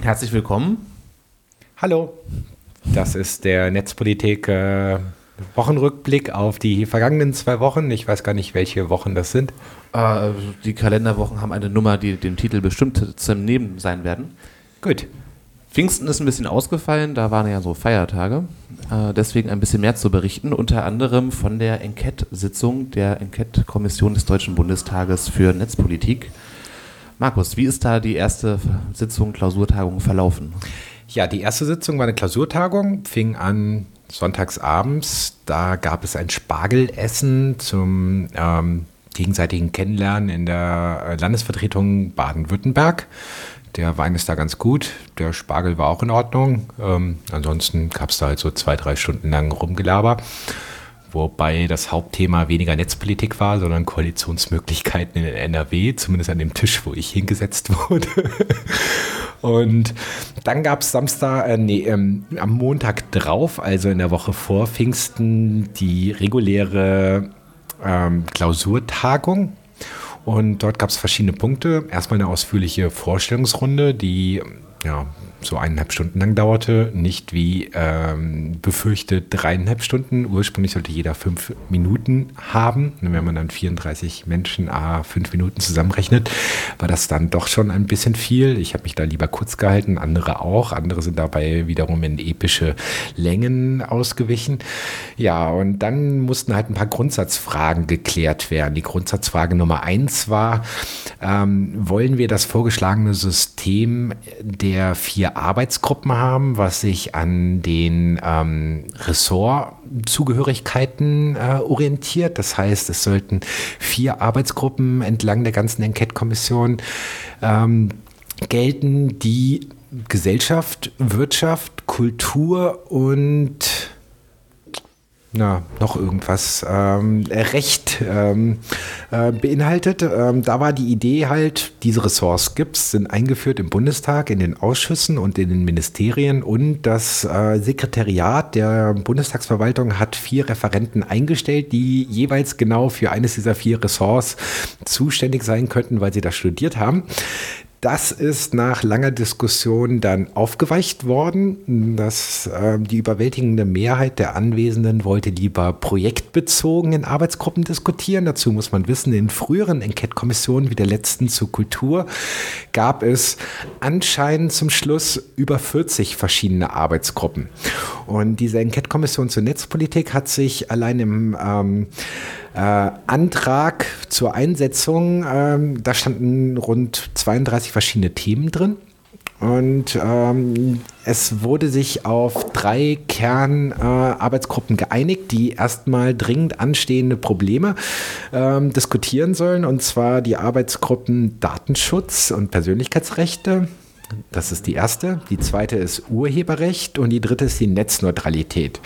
Herzlich willkommen. Hallo, das ist der Netzpolitik Wochenrückblick auf die vergangenen 2 Wochen. Ich weiß gar nicht, welche Wochen das sind. Die Kalenderwochen haben eine Nummer, die dem Titel bestimmt zum Neben sein werden. Gut. Pfingsten ist ein bisschen ausgefallen, da waren ja so Feiertage. Deswegen ein bisschen mehr zu berichten, unter anderem von der Enquete-Sitzung der Enquete-Kommission des Deutschen Bundestages für Netzpolitik. Markus, wie ist da die erste Sitzung, Klausurtagung verlaufen? Ja, die erste Sitzung war eine Klausurtagung, fing an sonntags abends. Da gab es ein Spargelessen zum gegenseitigen Kennenlernen in der Landesvertretung Baden-Württemberg. Der Wein ist da ganz gut, der Spargel war auch in Ordnung. Ansonsten gab es da halt so 2-3 Stunden lang Rumgelaber. Wobei das Hauptthema weniger Netzpolitik war, sondern Koalitionsmöglichkeiten in NRW, zumindest an dem Tisch, wo ich hingesetzt wurde. Und dann gab es am Montag drauf, also in der Woche vor Pfingsten, die reguläre Klausurtagung. Und dort gab es verschiedene Punkte. Erstmal eine ausführliche Vorstellungsrunde, die so 1,5 Stunden lang dauerte, nicht wie befürchtet 3,5 Stunden. Ursprünglich sollte jeder 5 Minuten haben. Und wenn man dann 34 Menschen 5 Minuten zusammenrechnet, war das dann doch schon ein bisschen viel. Ich habe mich da lieber kurz gehalten, andere auch. Andere sind dabei wiederum in epische Längen ausgewichen. Ja, und dann mussten halt ein paar Grundsatzfragen geklärt werden. Die Grundsatzfrage Nummer 1 war, wollen wir das vorgeschlagene System der 4 Arbeitsgruppen haben, was sich an den Ressortzugehörigkeiten orientiert. Das heißt, es sollten 4 Arbeitsgruppen entlang der ganzen Enquete-Kommission gelten, die Gesellschaft, Wirtschaft, Kultur und noch irgendwas Recht beinhaltet. Da war die Idee halt, diese Ressorts sind eingeführt im Bundestag, in den Ausschüssen und in den Ministerien, und das Sekretariat der Bundestagsverwaltung hat 4 Referenten eingestellt, die jeweils genau für eines dieser 4 Ressorts zuständig sein könnten, weil sie das studiert haben. Das ist nach langer Diskussion dann aufgeweicht worden. Die überwältigende Mehrheit der Anwesenden wollte lieber projektbezogen in Arbeitsgruppen diskutieren. Dazu muss man wissen, in früheren Enquete-Kommissionen wie der letzten zur Kultur gab es anscheinend zum Schluss über 40 verschiedene Arbeitsgruppen. Und diese Enquete-Kommission zur Netzpolitik hat sich allein im Antrag zur Einsetzung, da standen rund 32 verschiedene Themen drin. Und es wurde sich auf 3 Kernarbeitsgruppen geeinigt, die erstmal dringend anstehende Probleme diskutieren sollen. Und zwar die Arbeitsgruppen Datenschutz und Persönlichkeitsrechte. Das ist die erste. Die zweite ist Urheberrecht und die dritte ist die Netzneutralität.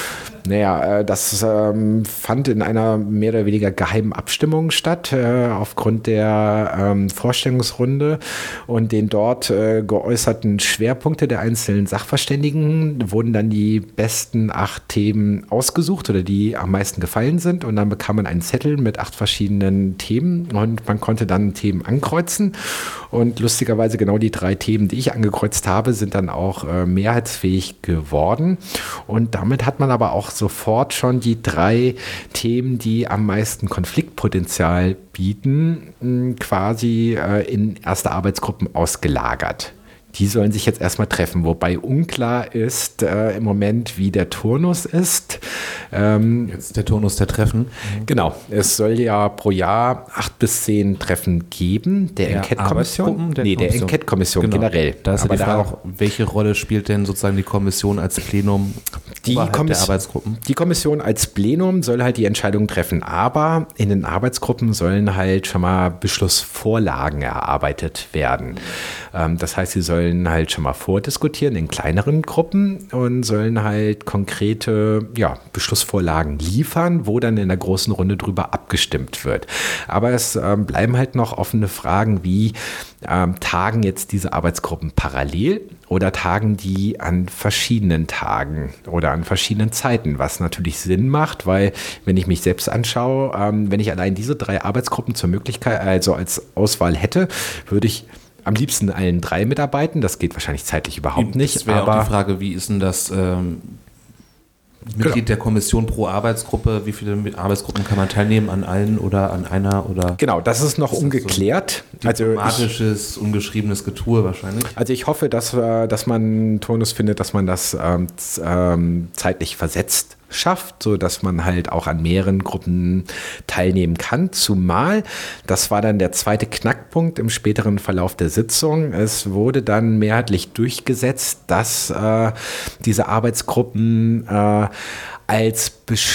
Das fand in einer mehr oder weniger geheimen Abstimmung statt, aufgrund der Vorstellungsrunde und den dort geäußerten Schwerpunkte der einzelnen Sachverständigen wurden dann die besten 8 Themen ausgesucht oder die am meisten gefallen sind, und dann bekam man einen Zettel mit 8 verschiedenen Themen und man konnte dann Themen ankreuzen, und lustigerweise genau die 3 Themen, die ich angekreuzt habe, sind dann auch mehrheitsfähig geworden, und damit hat man aber auch sofort schon die 3 Themen, die am meisten Konfliktpotenzial bieten, quasi in erste Arbeitsgruppen ausgelagert. Die sollen sich jetzt erstmal treffen, wobei unklar ist im Moment, wie der Turnus ist. Jetzt der Turnus der Treffen. Genau, es soll ja pro Jahr 8 bis 10 Treffen geben, der Enquete-Kommission. Der Enquete-Kommission generell. Da ist ja die Frage auch, welche Rolle spielt denn sozusagen die Kommission als Plenum der Arbeitsgruppen? Die Kommission als Plenum soll halt die Entscheidungen treffen, aber in den Arbeitsgruppen sollen halt schon mal Beschlussvorlagen erarbeitet werden. Das heißt, sie sollen halt schon mal vordiskutieren in kleineren Gruppen und sollen halt konkrete Beschlussvorlagen liefern, wo dann in der großen Runde drüber abgestimmt wird. Aber es bleiben halt noch offene Fragen, wie tagen jetzt diese Arbeitsgruppen parallel oder tagen die an verschiedenen Tagen oder an verschiedenen Zeiten, was natürlich Sinn macht, weil wenn ich mich selbst anschaue, wenn ich allein diese 3 Arbeitsgruppen zur Möglichkeit, also als Auswahl hätte, würde ich am liebsten allen 3 mitarbeiten. Das geht wahrscheinlich zeitlich überhaupt nicht. Das wäre auch die Frage, wie ist denn das Mitglied der Kommission pro Arbeitsgruppe? Wie viele Arbeitsgruppen kann man teilnehmen? An allen oder an einer? Oder genau, das ist noch ungeklärt. So diplomatisches, ungeschriebenes Getue wahrscheinlich. Also ich hoffe, dass man einen Turnus findet, dass man das zeitlich versetzt schafft, sodass man halt auch an mehreren Gruppen teilnehmen kann. Zumal, das war dann der zweite Knackpunkt im späteren Verlauf der Sitzung, es wurde dann mehrheitlich durchgesetzt, dass diese Arbeitsgruppen als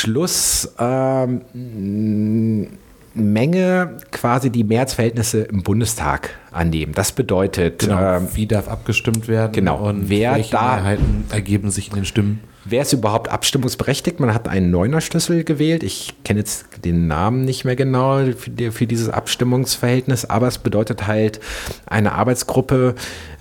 Beschlussmenge quasi die Mehrheitsverhältnisse im Bundestag annehmen. Das bedeutet, wie darf abgestimmt werden? Genau. Und welche Mehrheiten ergeben sich in den Stimmen? Wer ist überhaupt abstimmungsberechtigt? Man hat einen Neuner-Schlüssel gewählt. Ich kenne jetzt den Namen nicht mehr genau für dieses Abstimmungsverhältnis, aber es bedeutet halt, eine Arbeitsgruppe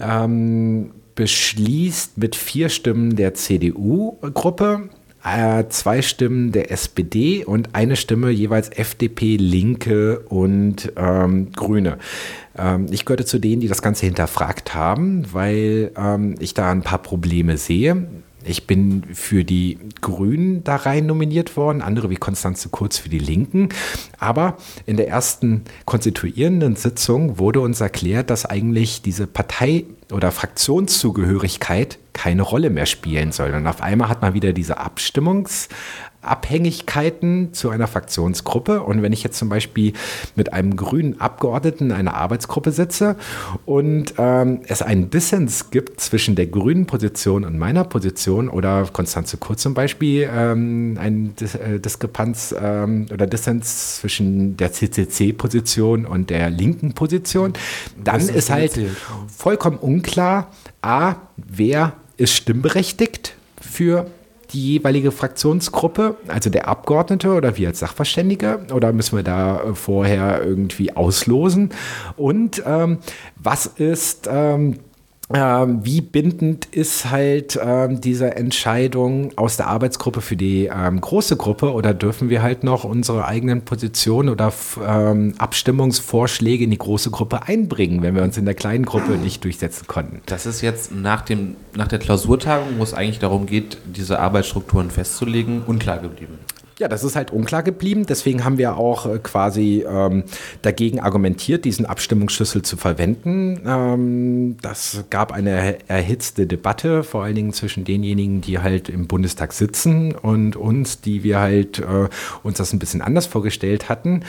beschließt mit 4 Stimmen der CDU-Gruppe, 2 Stimmen der SPD und 1 Stimme jeweils FDP, Linke und Grüne. Ich gehörte zu denen, die das Ganze hinterfragt haben, weil ich da ein paar Probleme sehe. Ich bin für die Grünen da rein nominiert worden, andere wie Constanze Kurz für die Linken. Aber in der ersten konstituierenden Sitzung wurde uns erklärt, dass eigentlich diese Partei- oder Fraktionszugehörigkeit keine Rolle mehr spielen soll. Und auf einmal hat man wieder diese Abhängigkeiten zu einer Fraktionsgruppe. Und wenn ich jetzt zum Beispiel mit einem grünen Abgeordneten in einer Arbeitsgruppe sitze und es einen Dissens gibt zwischen der grünen Position und meiner Position oder Constanze Kurz zum Beispiel, ein Diskrepanz oder Dissens zwischen der CCC-Position und der linken Position, dann ist halt vollkommen unklar, wer ist stimmberechtigt für die jeweilige Fraktionsgruppe, also der Abgeordnete oder wir als Sachverständige, oder müssen wir da vorher irgendwie auslosen? Und was ist, wie bindend ist halt diese Entscheidung aus der Arbeitsgruppe für die große Gruppe, oder dürfen wir halt noch unsere eigenen Positionen oder Abstimmungsvorschläge in die große Gruppe einbringen, wenn wir uns in der kleinen Gruppe nicht durchsetzen konnten? Das ist jetzt nach der Klausurtagung, wo es eigentlich darum geht, diese Arbeitsstrukturen festzulegen, unklar geblieben. Ja, das ist halt unklar geblieben. Deswegen haben wir auch quasi dagegen argumentiert, diesen Abstimmungsschlüssel zu verwenden. Das gab eine erhitzte Debatte, vor allen Dingen zwischen denjenigen, die halt im Bundestag sitzen, und uns, die wir halt uns das ein bisschen anders vorgestellt hatten.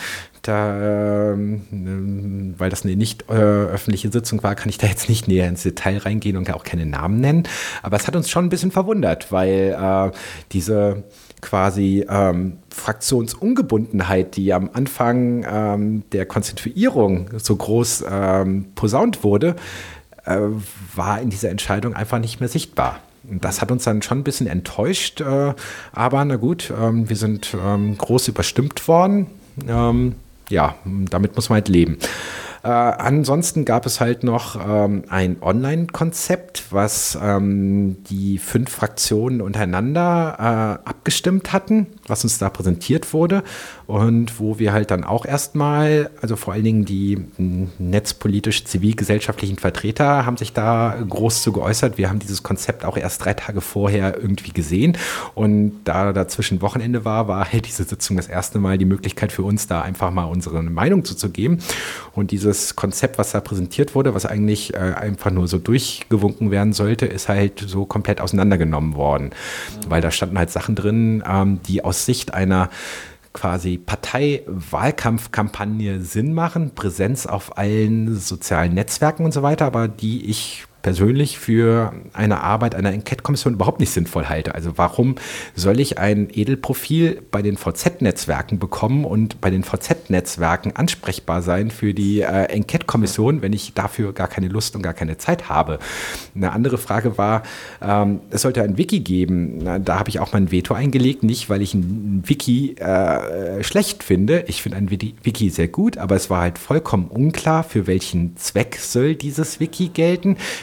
Weil das eine nicht öffentliche Sitzung war, kann ich da jetzt nicht näher ins Detail reingehen und auch keine Namen nennen. Aber es hat uns schon ein bisschen verwundert, weil diese quasi Fraktionsungebundenheit, die am Anfang der Konstituierung so groß posaunt wurde, war in dieser Entscheidung einfach nicht mehr sichtbar. Und das hat uns dann schon ein bisschen enttäuscht, aber na gut, wir sind groß überstimmt worden. Ja, damit muss man halt leben. Ansonsten gab es halt noch ein Online-Konzept, was die 5 Fraktionen untereinander abgestimmt hatten, was uns da präsentiert wurde und wo wir halt dann auch erstmal, also vor allen Dingen die netzpolitisch-zivilgesellschaftlichen Vertreter haben sich da groß zu geäußert. Wir haben dieses Konzept auch erst 3 Tage vorher irgendwie gesehen, und da dazwischen Wochenende war halt diese Sitzung das erste Mal die Möglichkeit für uns, da einfach mal unsere Meinung zuzugeben. Und dieses Konzept, was da präsentiert wurde, was eigentlich einfach nur so durchgewunken werden sollte, ist halt so komplett auseinandergenommen worden. Weil da standen halt Sachen drin, die aus Sicht einer quasi Partei-Wahlkampfkampagne Sinn machen, Präsenz auf allen sozialen Netzwerken und so weiter, aber die ich persönlich für eine Arbeit einer Enquete-Kommission überhaupt nicht sinnvoll halte. Also warum soll ich ein Edelprofil bei den VZ-Netzwerken bekommen und bei den VZ-Netzwerken ansprechbar sein für die Enquete-Kommission, wenn ich dafür gar keine Lust und gar keine Zeit habe? Eine andere Frage war, es sollte ein Wiki geben. Da habe ich auch mein Veto eingelegt, nicht weil ich ein Wiki schlecht finde. Ich finde ein Wiki sehr gut, aber es war halt vollkommen unklar, für welchen Zweck soll dieses Wiki gelten.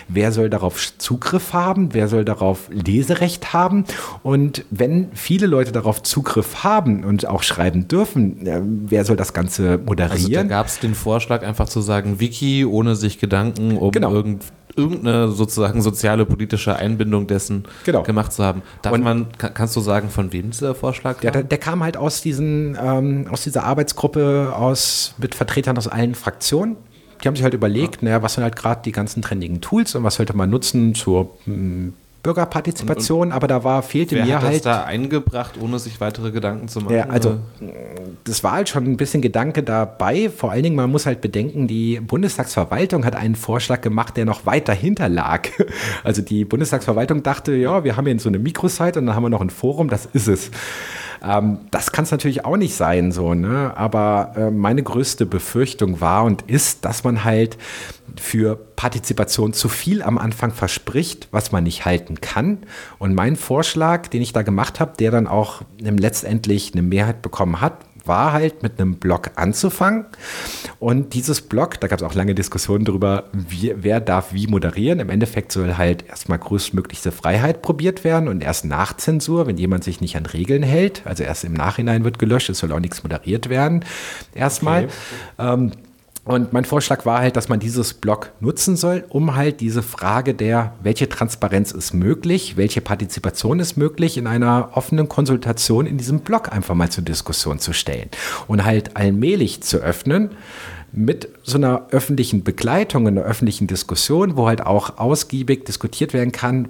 wer soll darauf Zugriff haben, wer soll darauf Leserecht haben. Und wenn viele Leute darauf Zugriff haben und auch schreiben dürfen, wer soll das Ganze moderieren? Also da gab es den Vorschlag, einfach zu sagen, Wiki, ohne sich Gedanken um irgendeine sozusagen soziale, politische Einbindung dessen gemacht zu haben. Kannst du sagen, von wem dieser Vorschlag kam? Der kam halt aus dieser Arbeitsgruppe mit Vertretern aus allen Fraktionen. Die haben sich halt überlegt, was sind halt gerade die ganzen trendigen Tools und was sollte man nutzen zur Bürgerpartizipation, aber fehlte mir halt... Wer hat das da eingebracht, ohne sich weitere Gedanken zu machen? Ja, also das war halt schon ein bisschen Gedanke dabei. Vor allen Dingen, man muss halt bedenken, die Bundestagsverwaltung hat einen Vorschlag gemacht, der noch weit dahinter lag. Also die Bundestagsverwaltung dachte, ja, wir haben hier so eine Mikrosite und dann haben wir noch ein Forum, das ist es. Das kann es natürlich auch nicht sein, so, ne? Aber meine größte Befürchtung war und ist, dass man halt für Partizipation zu viel am Anfang verspricht, was man nicht halten kann. Und mein Vorschlag, den ich da gemacht habe, der dann auch letztendlich eine Mehrheit bekommen hat, war halt mit einem Blog anzufangen. Und dieses Blog, da gab es auch lange Diskussionen darüber, wer darf wie moderieren. Im Endeffekt soll halt erstmal größtmöglichste Freiheit probiert werden und erst nach Zensur, wenn jemand sich nicht an Regeln hält. Also erst im Nachhinein wird gelöscht, es soll auch nichts moderiert werden. Erstmal. Okay. Und mein Vorschlag war halt, dass man dieses Blog nutzen soll, um halt diese Frage welche Transparenz ist möglich, welche Partizipation ist möglich, in einer offenen Konsultation in diesem Blog einfach mal zur Diskussion zu stellen und halt allmählich zu öffnen mit so einer öffentlichen Begleitung, einer öffentlichen Diskussion, wo halt auch ausgiebig diskutiert werden kann,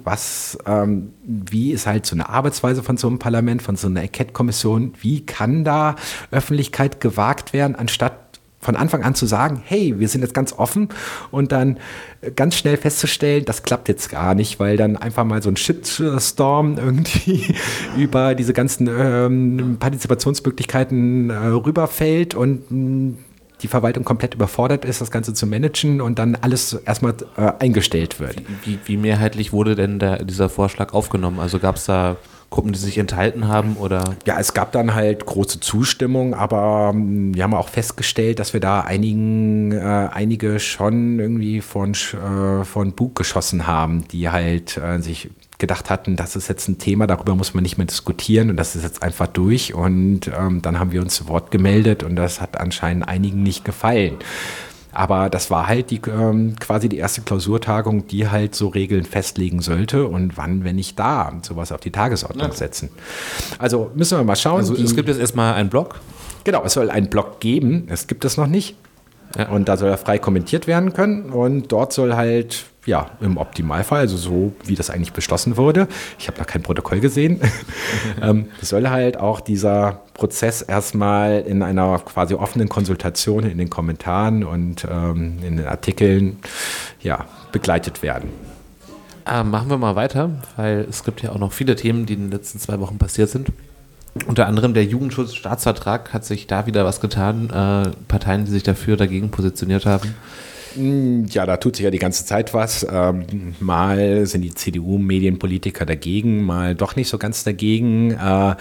wie ist halt so eine Arbeitsweise von so einem Parlament, von so einer Enquete-Kommission, wie kann da Öffentlichkeit gewagt werden, anstatt von Anfang an zu sagen, hey, wir sind jetzt ganz offen und dann ganz schnell festzustellen, das klappt jetzt gar nicht, weil dann einfach mal so ein Shitstorm irgendwie über diese ganzen Partizipationsmöglichkeiten rüberfällt und die Verwaltung komplett überfordert ist, das Ganze zu managen und dann alles erstmal eingestellt wird. Wie mehrheitlich wurde denn dieser Vorschlag aufgenommen? Also gab es da Gruppen, die sich enthalten haben, oder? Ja, es gab dann halt große Zustimmung, aber wir haben auch festgestellt, dass wir da einige schon irgendwie von Bug geschossen haben, die halt sich gedacht hatten, das ist jetzt ein Thema, darüber muss man nicht mehr diskutieren und das ist jetzt einfach durch und dann haben wir uns zu Wort gemeldet und das hat anscheinend einigen nicht gefallen. Aber das war halt quasi die erste Klausurtagung, die halt so Regeln festlegen sollte und wann, wenn nicht da, sowas auf die Tagesordnung setzen. Also müssen wir mal schauen. Also es gibt jetzt erstmal einen Blog? Genau, es soll einen Blog geben, es gibt es noch nicht. Ja. Und da soll er frei kommentiert werden können und dort soll halt, ja, im Optimalfall, also so wie das eigentlich beschlossen wurde, ich habe noch kein Protokoll gesehen, soll halt auch dieser Prozess erstmal in einer quasi offenen Konsultation in den Kommentaren und in den Artikeln begleitet werden. Machen wir mal weiter, weil es gibt ja auch noch viele Themen, die in den letzten 2 Wochen passiert sind. Unter anderem der Jugendschutzstaatsvertrag, hat sich da wieder was getan. Parteien, die sich dagegen positioniert haben. Ja, da tut sich ja die ganze Zeit was. Mal sind die CDU-Medienpolitiker dagegen, mal doch nicht so ganz dagegen.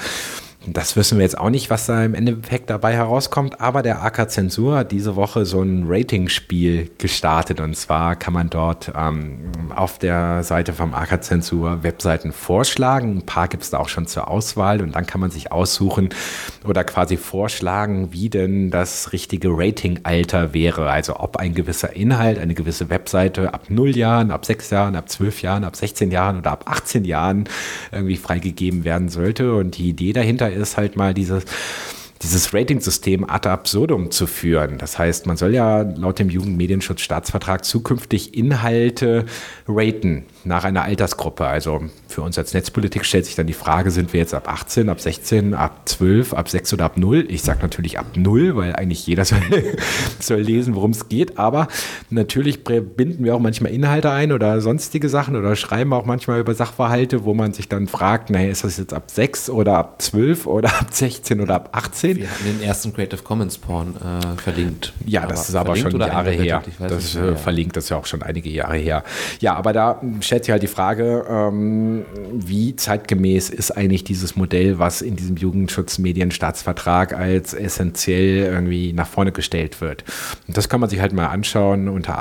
Das wissen wir jetzt auch nicht, was da im Endeffekt dabei herauskommt, aber der AK Zensur hat diese Woche so ein Ratingspiel gestartet und zwar kann man dort auf der Seite vom AK Zensur Webseiten vorschlagen. Ein paar gibt es da auch schon zur Auswahl und dann kann man sich aussuchen oder quasi vorschlagen, wie denn das richtige Ratingalter wäre. Also ob ein gewisser Inhalt, eine gewisse Webseite ab 0 Jahren, ab 6 Jahren, ab 12 Jahren, ab 16 Jahren oder ab 18 Jahren irgendwie freigegeben werden sollte. Und die Idee dahinter ist halt mal dieses Rating-System ad absurdum zu führen. Das heißt, man soll ja laut dem Jugendmedienschutzstaatsvertrag zukünftig Inhalte raten nach einer Altersgruppe. Also für uns als Netzpolitik stellt sich dann die Frage, sind wir jetzt ab 18, ab 16, ab 12, ab 6 oder ab 0? Ich sage natürlich ab 0, weil eigentlich jeder soll lesen, worum es geht. Aber natürlich binden wir auch manchmal Inhalte ein oder sonstige Sachen oder schreiben auch manchmal über Sachverhalte, wo man sich dann fragt, naja, ist das jetzt ab 6 oder ab 12 oder ab 16 oder ab 18? Wir hatten den ersten Creative Commons Porn verlinkt. Ja, das ist aber schon Jahre her. Verlinkt, das ist ja auch schon einige Jahre her. Ja, aber da stellt stellt sich halt die Frage, wie zeitgemäß ist eigentlich dieses Modell, was in diesem Jugendschutzmedienstaatsvertrag als essentiell irgendwie nach vorne gestellt wird. Und das kann man sich halt mal anschauen unter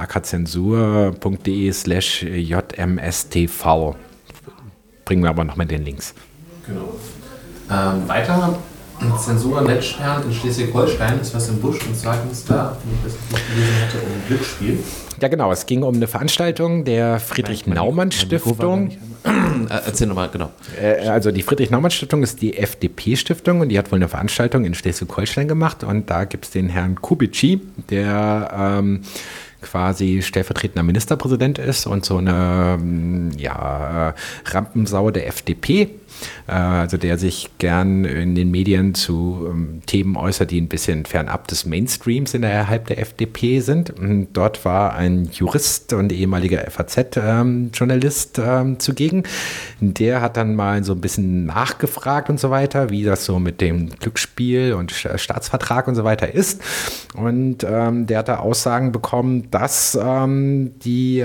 akzensur.de/jmstv. Bringen wir aber nochmal den Links. Genau. Weiter, Zensur Netzsperren in Schleswig-Holstein ist was im Busch, und zwar ging es da, wenn ich das nicht gelesen hatte, um Glücksspiel. Ja, genau. Es ging um eine Veranstaltung der Friedrich-Naumann-Stiftung. Erzähl nochmal, genau. Also die Friedrich-Naumann-Stiftung ist die FDP-Stiftung und die hat wohl eine Veranstaltung in Schleswig-Holstein gemacht. Und da gibt es den Herrn Kubitschi, der quasi stellvertretender Ministerpräsident ist und so eine Rampensau der FDP, also der sich gern in den Medien zu Themen äußert, die ein bisschen fernab des Mainstreams innerhalb der FDP sind. Und dort war ein Jurist und ehemaliger FAZ-Journalist zugegen. Der hat dann mal so ein bisschen nachgefragt und so weiter, wie das so mit dem Glücksspiel und Staatsvertrag und so weiter ist. Und der hat da Aussagen bekommen, dass die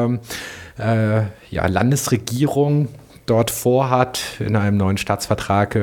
Landesregierung dort vorhat, in einem neuen Staatsvertrag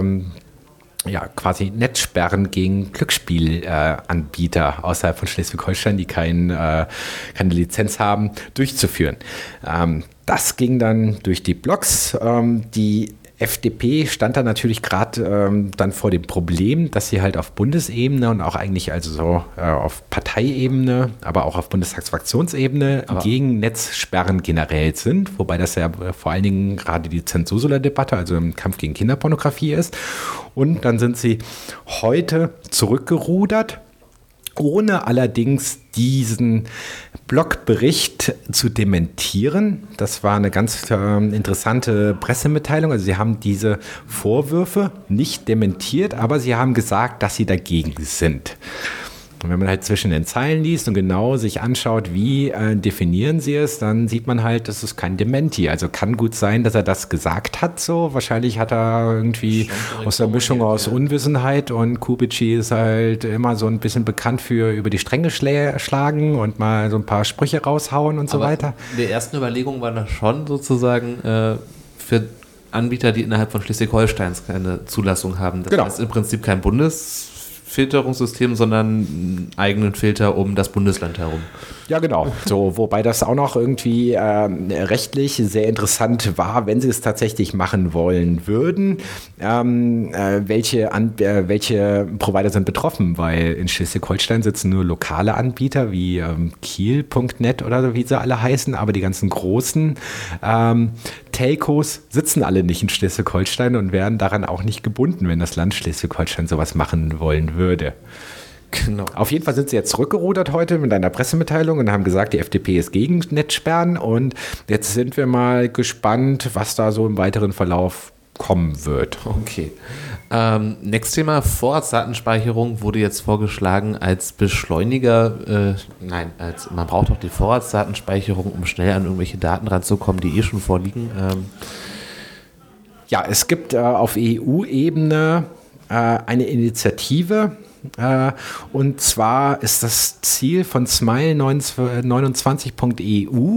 quasi Netzsperren gegen Glücksspielanbieter außerhalb von Schleswig-Holstein, die keine Lizenz haben, durchzuführen. Das ging dann durch die Blogs. Die FDP stand da natürlich gerade dann vor dem Problem, dass sie halt auf Bundesebene und auch eigentlich also so auf Parteiebene, aber auch auf Bundestagsfraktionsebene gegen Netzsperren generell sind, wobei das ja vor allen Dingen gerade die Zensursula-Debatte, also im Kampf gegen Kinderpornografie ist. Und dann sind sie heute zurückgerudert, ohne allerdings diesen Blogbericht zu dementieren. Das war eine ganz interessante Pressemitteilung. Also sie haben diese Vorwürfe nicht dementiert, aber sie haben gesagt, dass sie dagegen sind. Und wenn man halt zwischen den Zeilen liest und genau sich anschaut, wie definieren sie es, dann sieht man halt, das ist kein Dementi. Also kann gut sein, dass er das gesagt hat so. Wahrscheinlich hat er irgendwie aus der Mischung aus Unwissenheit, und Kubitschi ist halt immer so ein bisschen bekannt für über die Stränge schlagen und mal so ein paar Sprüche raushauen und so weiter. In der ersten Überlegung war das schon sozusagen für Anbieter, die innerhalb von Schleswig-Holsteins keine Zulassung haben. Das heißt im Prinzip kein Bundesfilterungssystem, sondern einen eigenen Filter um das Bundesland herum. Ja, genau. So, wobei das auch noch irgendwie rechtlich sehr interessant war, wenn sie es tatsächlich machen wollen würden. Welche Provider sind betroffen? Weil in Schleswig-Holstein sitzen nur lokale Anbieter wie Kiel.net oder so, wie sie alle heißen, aber die ganzen großen Telcos sitzen alle nicht in Schleswig-Holstein und wären daran auch nicht gebunden, wenn das Land Schleswig-Holstein sowas machen wollen würde. Genau. Auf jeden Fall sind sie jetzt zurückgerudert heute mit einer Pressemitteilung und haben gesagt, die FDP ist gegen Netzsperren, und jetzt sind wir mal gespannt, was da so im weiteren Verlauf kommen wird. Okay. Nächstes Thema, Vorratsdatenspeicherung wurde jetzt vorgeschlagen als Beschleuniger. Man braucht doch die Vorratsdatenspeicherung, um schnell an irgendwelche Daten ranzukommen, die schon vorliegen. Ja, es gibt auf EU-Ebene eine Initiative, und zwar ist das Ziel von Smile29.eu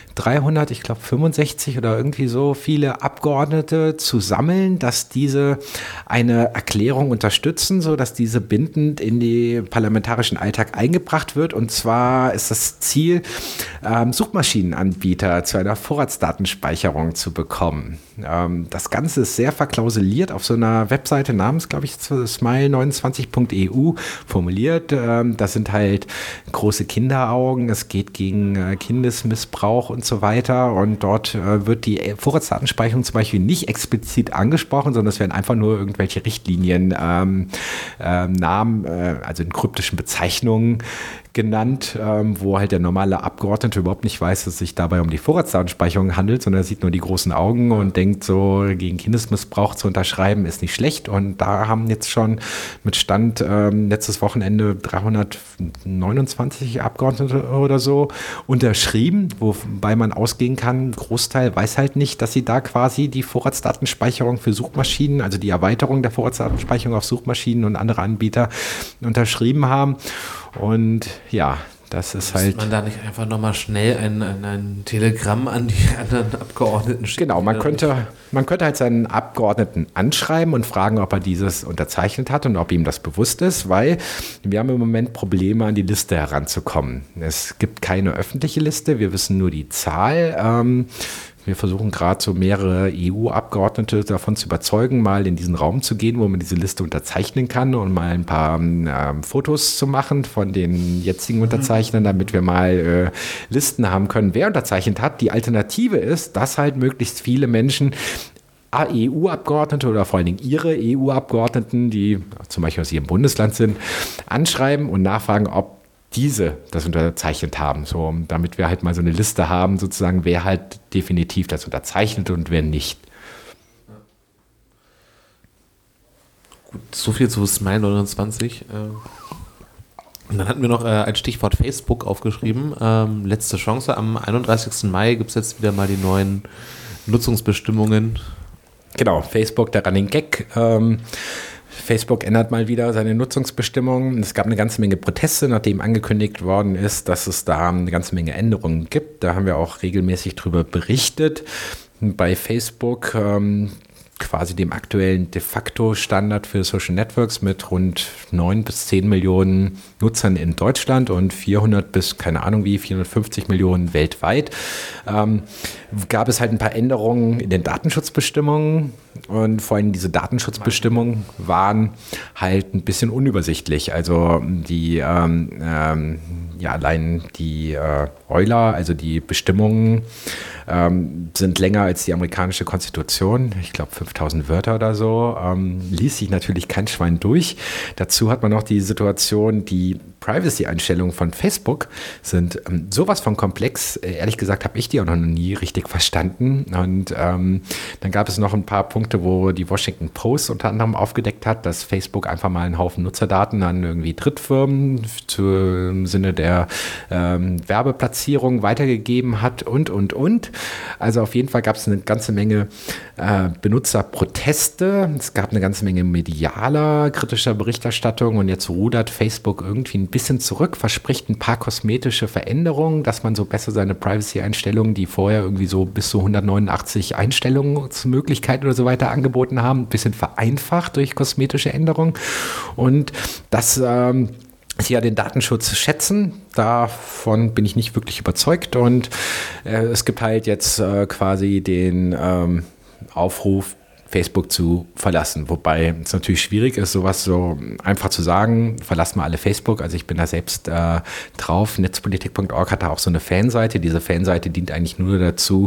365 oder irgendwie so viele Abgeordnete zu sammeln, dass diese eine Erklärung unterstützen, sodass diese bindend in den parlamentarischen Alltag eingebracht wird. Und zwar ist das Ziel, Suchmaschinenanbieter zu einer Vorratsdatenspeicherung zu bekommen. Das Ganze ist sehr verklausuliert auf so einer Webseite namens, glaube ich, smile29.eu formuliert. Das sind halt große Kinderaugen, es geht gegen Kindesmissbrauch und so weiter, und dort wird die Vorratsdatenspeicherung zum Beispiel nicht explizit angesprochen, sondern es werden einfach nur irgendwelche Richtlinien, Namen, also in kryptischen Bezeichnungen genannt, wo halt der normale Abgeordnete überhaupt nicht weiß, dass es sich dabei um die Vorratsdatenspeicherung handelt, sondern er sieht nur die großen Augen und denkt so, gegen Kindesmissbrauch zu unterschreiben ist nicht schlecht. Und da haben jetzt schon mit Stand letztes Wochenende 329 Abgeordnete oder so unterschrieben, wobei man ausgehen kann, ein Großteil weiß halt nicht, dass sie da quasi die Vorratsdatenspeicherung für Suchmaschinen, also die Erweiterung der Vorratsdatenspeicherung auf Suchmaschinen und andere Anbieter unterschrieben haben. Und ja, Das ist halt. Muss man da nicht einfach nochmal schnell ein Telegramm an die anderen Abgeordneten schicken? Genau, man könnte halt seinen Abgeordneten anschreiben und fragen, ob er dieses unterzeichnet hat und ob ihm das bewusst ist, weil wir haben im Moment Probleme, an die Liste heranzukommen. Es gibt keine öffentliche Liste, wir wissen nur die Zahl. Wir versuchen gerade so mehrere EU-Abgeordnete davon zu überzeugen, mal in diesen Raum zu gehen, wo man diese Liste unterzeichnen kann und mal ein paar Fotos zu machen von den jetzigen Unterzeichnern, damit wir mal Listen haben können, wer unterzeichnet hat. Die Alternative ist, dass halt möglichst viele Menschen EU-Abgeordnete oder vor allen Dingen ihre EU-Abgeordneten, die zum Beispiel aus ihrem Bundesland sind, anschreiben und nachfragen, ob diese das unterzeichnet haben, so damit wir halt mal so eine Liste haben, sozusagen, wer halt definitiv das unterzeichnet und wer nicht. Gut, so viel zu Smile 29. Und dann hatten wir noch ein Stichwort Facebook aufgeschrieben. Letzte Chance, am 31. Mai gibt es jetzt wieder mal die neuen Nutzungsbestimmungen. Genau, Facebook, der Running Gag. Facebook ändert mal wieder seine Nutzungsbestimmungen. Es gab eine ganze Menge Proteste, nachdem angekündigt worden ist, dass es da eine ganze Menge Änderungen gibt. Da haben wir auch regelmäßig drüber berichtet. Bei Facebook quasi dem aktuellen de facto Standard für Social Networks mit rund 9 bis 10 Millionen Nutzern in Deutschland und 400 bis, keine Ahnung wie, 450 Millionen weltweit, gab es halt ein paar Änderungen in den Datenschutzbestimmungen und vor allem diese Datenschutzbestimmungen waren halt ein bisschen unübersichtlich. Also die allein die Euler, also die Bestimmungen sind länger als die amerikanische Konstitution. Ich glaube 5000 Wörter oder so. Liest sich natürlich kein Schwein durch. Dazu hat man noch die Situation, die Privacy-Einstellungen von Facebook sind sowas von komplex. Ehrlich gesagt habe ich die auch noch nie richtig verstanden. Und dann gab es noch ein paar Punkte, wo die Washington Post unter anderem aufgedeckt hat, dass Facebook einfach mal einen Haufen Nutzerdaten an irgendwie Drittfirmen im Sinne der Werbeplatzierung weitergegeben hat und. Also auf jeden Fall gab es eine ganze Menge Benutzerproteste. Es gab eine ganze Menge medialer, kritischer Berichterstattung und jetzt rudert Facebook irgendwie ein bisschen zurück, verspricht ein paar kosmetische Veränderungen, dass man so besser seine Privacy-Einstellungen, die vorher irgendwie so bis zu 189 Einstellungsmöglichkeiten oder so weiter angeboten haben, ein bisschen vereinfacht durch kosmetische Änderungen und das sie ja den Datenschutz schätzen, davon bin ich nicht wirklich überzeugt und es gibt halt jetzt quasi den Aufruf, Facebook zu verlassen, wobei es natürlich schwierig ist, sowas so einfach zu sagen, verlassen wir alle Facebook, also ich bin da selbst drauf, netzpolitik.org hat da auch so eine Fanseite, diese Fanseite dient eigentlich nur dazu,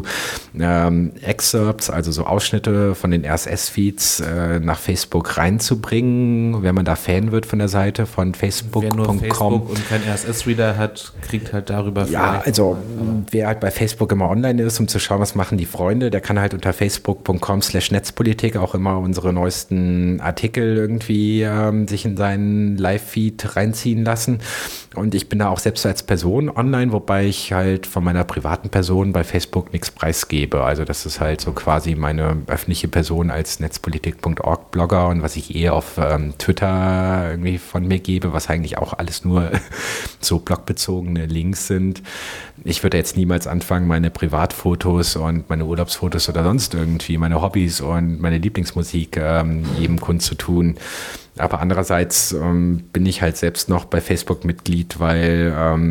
Excerpts, also so Ausschnitte von den RSS-Feeds nach Facebook reinzubringen, wenn man da Fan wird von der Seite von facebook.com. Wer nur Facebook und kein RSS-Reader hat, kriegt halt darüber ja, also wer halt bei Facebook immer online ist, um zu schauen, was machen die Freunde, der kann halt unter facebook.com/netzpolitik auch immer unsere neuesten Artikel irgendwie sich in seinen Live-Feed reinziehen lassen. Und ich bin da auch selbst als Person online, wobei ich halt von meiner privaten Person bei Facebook nichts preisgebe. Also das ist halt so quasi meine öffentliche Person als netzpolitik.org-Blogger und was ich auf Twitter irgendwie von mir gebe, was eigentlich auch alles nur so blogbezogene Links sind. Ich würde jetzt niemals anfangen, meine Privatfotos und meine Urlaubsfotos oder sonst irgendwie, meine Hobbys und meine Lieblingsmusik jedem kundzutun. Aber andererseits bin ich halt selbst noch bei Facebook Mitglied, weil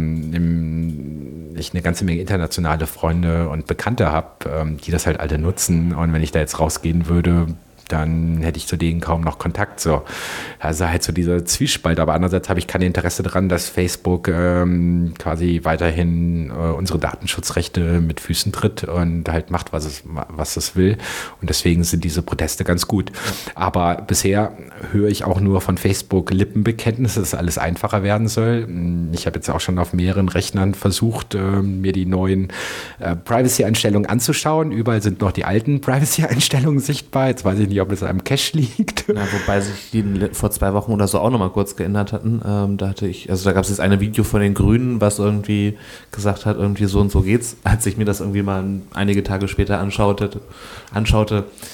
ich eine ganze Menge internationale Freunde und Bekannte habe, die das halt alle nutzen. Und wenn ich da jetzt rausgehen würde, dann hätte ich zu denen kaum noch Kontakt. So. Also halt so dieser Zwiespalt. Aber andererseits habe ich kein Interesse daran, dass Facebook quasi weiterhin unsere Datenschutzrechte mit Füßen tritt und halt macht, was es will. Und deswegen sind diese Proteste ganz gut. Aber bisher höre ich auch nur von Facebook Lippenbekenntnisse, dass alles einfacher werden soll. Ich habe jetzt auch schon auf mehreren Rechnern versucht, mir die neuen Privacy-Einstellungen anzuschauen. Überall sind noch die alten Privacy-Einstellungen sichtbar. Jetzt weiß ich nicht, ob es am Cache liegt. Ja, wobei sich die vor 2 Wochen oder so auch nochmal kurz geändert hatten. Da gab es jetzt ein Video von den Grünen, was irgendwie gesagt hat, irgendwie so und so geht's. Als ich mir das irgendwie mal einige Tage später anschaute,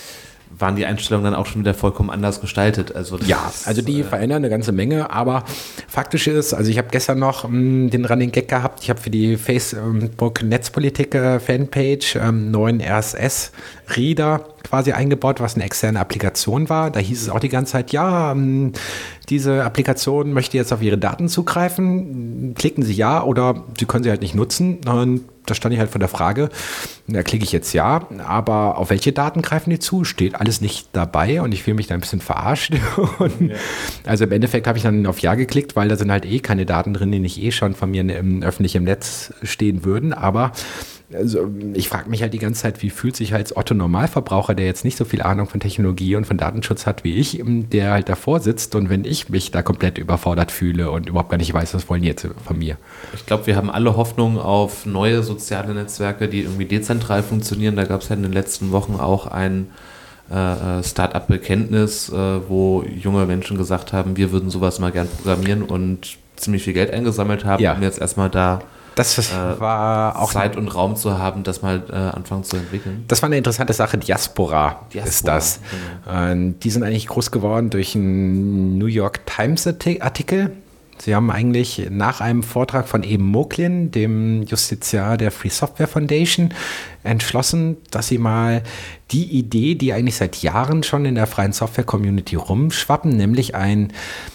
waren die Einstellungen dann auch schon wieder vollkommen anders gestaltet. Also die verändern eine ganze Menge, aber faktisch ist, also ich habe gestern noch den Running Gag gehabt, ich habe für die Facebook Netzpolitik Fanpage neuen RSS-Reader quasi eingebaut, was eine externe Applikation war. Da hieß es auch die ganze Zeit, diese Applikation möchte jetzt auf Ihre Daten zugreifen. Klicken Sie ja oder Sie können sie halt nicht nutzen. Und da stand ich halt vor der Frage, da klicke ich jetzt ja, aber auf welche Daten greifen die zu? Steht alles nicht dabei und ich fühle mich da ein bisschen verarscht. Also im Endeffekt habe ich dann auf Ja geklickt, weil da sind halt keine Daten drin, die nicht schon von mir öffentlich im Netz stehen würden. Aber also ich frage mich halt die ganze Zeit, wie fühlt sich halt als Otto-Normalverbraucher, der jetzt nicht so viel Ahnung von Technologie und von Datenschutz hat wie ich, der halt davor sitzt und wenn ich mich da komplett überfordert fühle und überhaupt gar nicht weiß, was wollen die jetzt von mir. Ich glaube, wir haben alle Hoffnung auf neue soziale Netzwerke, die irgendwie dezentral funktionieren. Da gab es ja in den letzten Wochen auch ein Start-up-Bekenntnis, wo junge Menschen gesagt haben, wir würden sowas mal gern programmieren und ziemlich viel Geld eingesammelt haben, um jetzt erstmal da war auch Zeit und Raum zu haben, das mal anfangen zu entwickeln. Das war eine interessante Sache. Diaspora ist das. Genau. Die sind eigentlich groß geworden durch einen New York Times Artikel. Sie haben eigentlich nach einem Vortrag von Eben Moklin, dem Justiziar der Free Software Foundation, entschlossen, dass sie mal die Idee, die eigentlich seit Jahren schon in der freien Software-Community rumschwappen, nämlich ein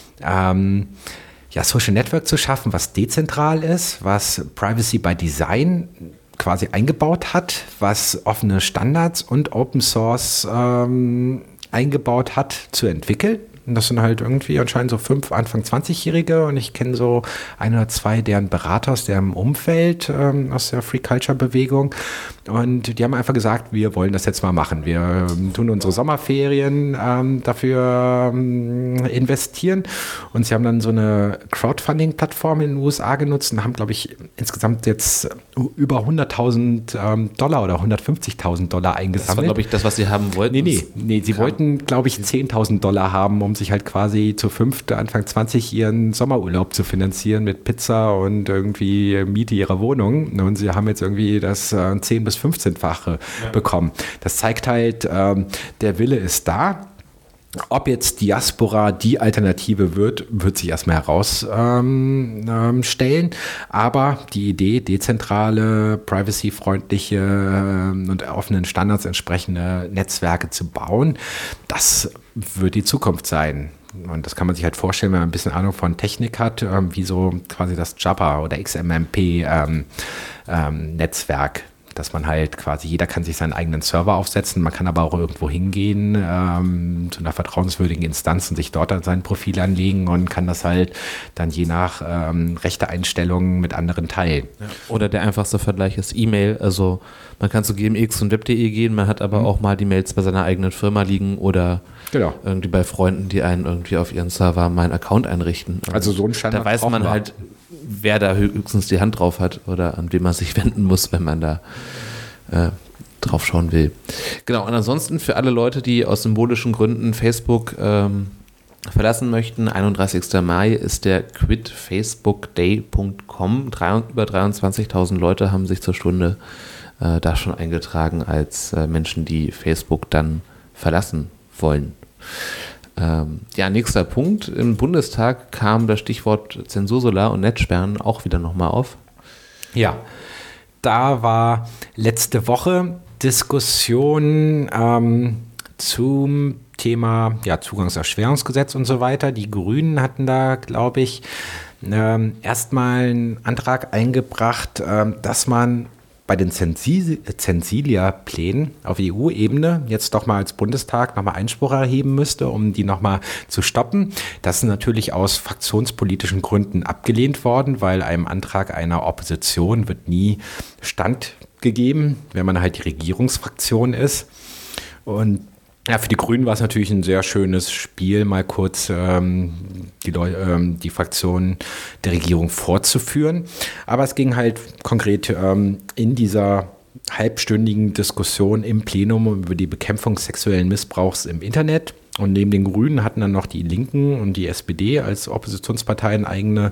Social Network zu schaffen, was dezentral ist, was Privacy by Design quasi eingebaut hat, was offene Standards und Open Source eingebaut hat, zu entwickeln. Und das sind halt irgendwie anscheinend so 5 Anfang 20-Jährige und ich kenne so 1 oder 2 deren Berater aus deren Umfeld, aus der Free Culture Bewegung und die haben einfach gesagt, wir wollen das jetzt mal machen. Wir tun unsere Sommerferien dafür investieren und sie haben dann so eine Crowdfunding-Plattform in den USA genutzt und haben, glaube ich, insgesamt jetzt über $100.000 oder $150.000 eingesammelt. Das war, glaube ich, das, was sie haben wollten. Nee, sie wollten, glaube ich, $10.000 haben, um sich halt quasi zu 5. Anfang 20 ihren Sommerurlaub zu finanzieren mit Pizza und irgendwie Miete ihrer Wohnung. Und sie haben jetzt irgendwie das 10- bis 15-fache bekommen. Das zeigt halt, der Wille ist da. Ob jetzt Diaspora die Alternative wird sich erstmal herausstellen. Aber die Idee, dezentrale, privacy-freundliche und offenen Standards entsprechende Netzwerke zu bauen, das wird die Zukunft sein. Und das kann man sich halt vorstellen, wenn man ein bisschen Ahnung von Technik hat, wie so quasi das Jabber oder XMPP Netzwerk, dass man halt quasi, jeder kann sich seinen eigenen Server aufsetzen, man kann aber auch irgendwo hingehen zu einer vertrauenswürdigen Instanz und sich dort dann sein Profil anlegen und kann das halt dann je nach Rechteeinstellungen mit anderen teilen. Ja. Oder der einfachste Vergleich ist E-Mail, also man kann zu GMX und Web.de gehen, man hat aber auch mal die Mails bei seiner eigenen Firma liegen oder irgendwie bei Freunden, die einen irgendwie auf ihren Server mal einen Account einrichten. Also so ein Standard. Da weiß man halt, wer da höchstens die Hand drauf hat oder an wen man sich wenden muss, wenn man da drauf schauen will. Genau, und ansonsten für alle Leute, die aus symbolischen Gründen Facebook verlassen möchten, 31. Mai ist der quitfacebookday.com. Über 23.000 Leute haben sich zur Stunde da schon eingetragen als Menschen, die Facebook dann verlassen wollen. Nächster Punkt. Im Bundestag kam das Stichwort Zensursolar und Netzsperren auch wieder nochmal auf. Ja, da war letzte Woche Diskussion zum Thema Zugangserschwerungsgesetz und so weiter. Die Grünen hatten da, glaube ich, erstmal einen Antrag eingebracht, dass man bei den Zensilia-Plänen auf EU-Ebene jetzt doch mal als Bundestag nochmal Einspruch erheben müsste, um die nochmal zu stoppen. Das ist natürlich aus fraktionspolitischen Gründen abgelehnt worden, weil einem Antrag einer Opposition wird nie standgegeben, wenn man halt die Regierungsfraktion ist. Und ja, für die Grünen war es natürlich ein sehr schönes Spiel, mal kurz die Fraktion der Regierung vorzuführen. Aber es ging halt konkret in dieser halbstündigen Diskussion im Plenum über die Bekämpfung sexuellen Missbrauchs im Internet. Und neben den Grünen hatten dann noch die Linken und die SPD als Oppositionsparteien eigene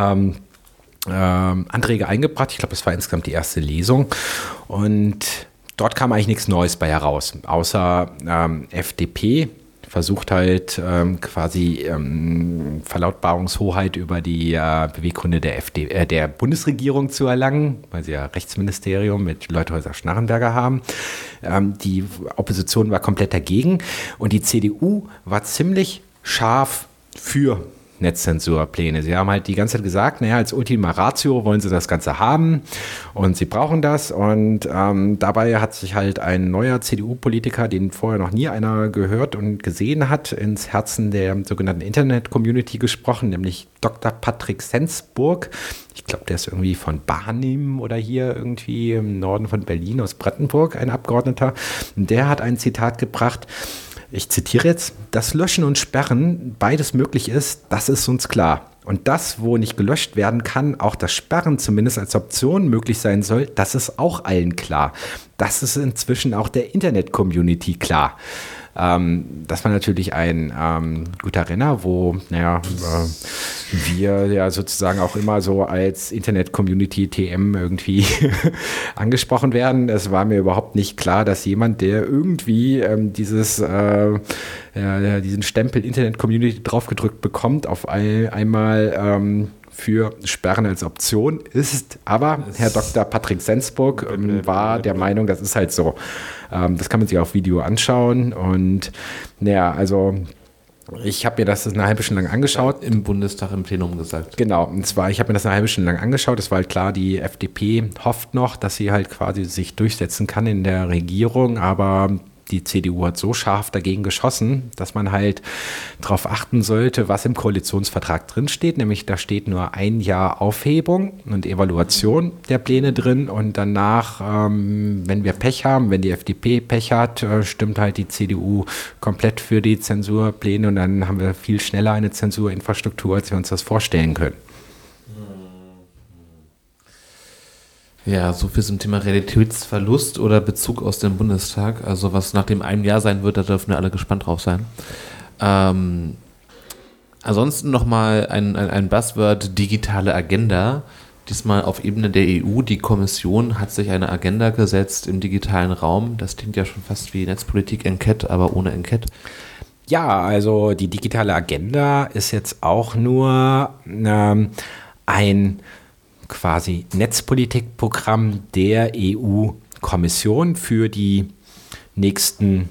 Anträge eingebracht. Ich glaube, das war insgesamt die erste Lesung. Und dort kam eigentlich nichts Neues bei heraus, außer FDP versucht halt quasi Verlautbarungshoheit über die Beweggründe der Bundesregierung zu erlangen, weil sie ja Rechtsministerium mit Leuthäuser-Schnarrenberger haben. Die Opposition war komplett dagegen und die CDU war ziemlich scharf für Netzzensurpläne. Sie haben halt die ganze Zeit gesagt, naja, als Ultima Ratio wollen sie das Ganze haben und sie brauchen das und dabei hat sich halt ein neuer CDU-Politiker, den vorher noch nie einer gehört und gesehen hat, ins Herzen der sogenannten Internet-Community gesprochen, nämlich Dr. Patrick Sensburg. Ich glaube, der ist irgendwie von Barnim oder hier irgendwie im Norden von Berlin aus Brandenburg, ein Abgeordneter. Und der hat ein Zitat gebracht, ich zitiere jetzt, dass Löschen und Sperren beides möglich ist, das ist uns klar. Und das, wo nicht gelöscht werden kann, auch das Sperren zumindest als Option möglich sein soll, das ist auch allen klar. Das ist inzwischen auch der Internet-Community klar. Das war natürlich ein guter Renner, wo wir ja sozusagen auch immer so als Internet-Community TM irgendwie angesprochen werden. Es war mir überhaupt nicht klar, dass jemand, der irgendwie diesen Stempel Internet-Community draufgedrückt bekommt, auf einmal für Sperren als Option ist. Aber Herr Dr. Patrick Sensburg war der Meinung, das ist halt so. Das kann man sich auf Video anschauen. Und naja, also ich habe mir das eine halbe Stunde lang angeschaut. Im Bundestag im Plenum gesagt. Genau, und zwar, ich habe mir das eine halbe Stunde lang angeschaut. Es war halt klar, die FDP hofft noch, dass sie halt quasi sich durchsetzen kann in der Regierung, aber die CDU hat so scharf dagegen geschossen, dass man halt darauf achten sollte, was im Koalitionsvertrag drinsteht. Nämlich da steht nur 1 Jahr Aufhebung und Evaluation der Pläne drin. Und danach, wenn wir Pech haben, wenn die FDP Pech hat, stimmt halt die CDU komplett für die Zensurpläne. Und dann haben wir viel schneller eine Zensurinfrastruktur, als wir uns das vorstellen können. Ja, so viel zum Thema Realitätsverlust oder Bezug aus dem Bundestag. Also was nach dem 1 Jahr sein wird, da dürfen wir alle gespannt drauf sein. Ansonsten nochmal ein Buzzword, digitale Agenda. Diesmal auf Ebene der EU. Die Kommission hat sich eine Agenda gesetzt im digitalen Raum. Das klingt ja schon fast wie Netzpolitik Enquete, aber ohne Enquete. Ja, also die digitale Agenda ist jetzt auch nur ein quasi Netzpolitikprogramm der EU-Kommission für die nächsten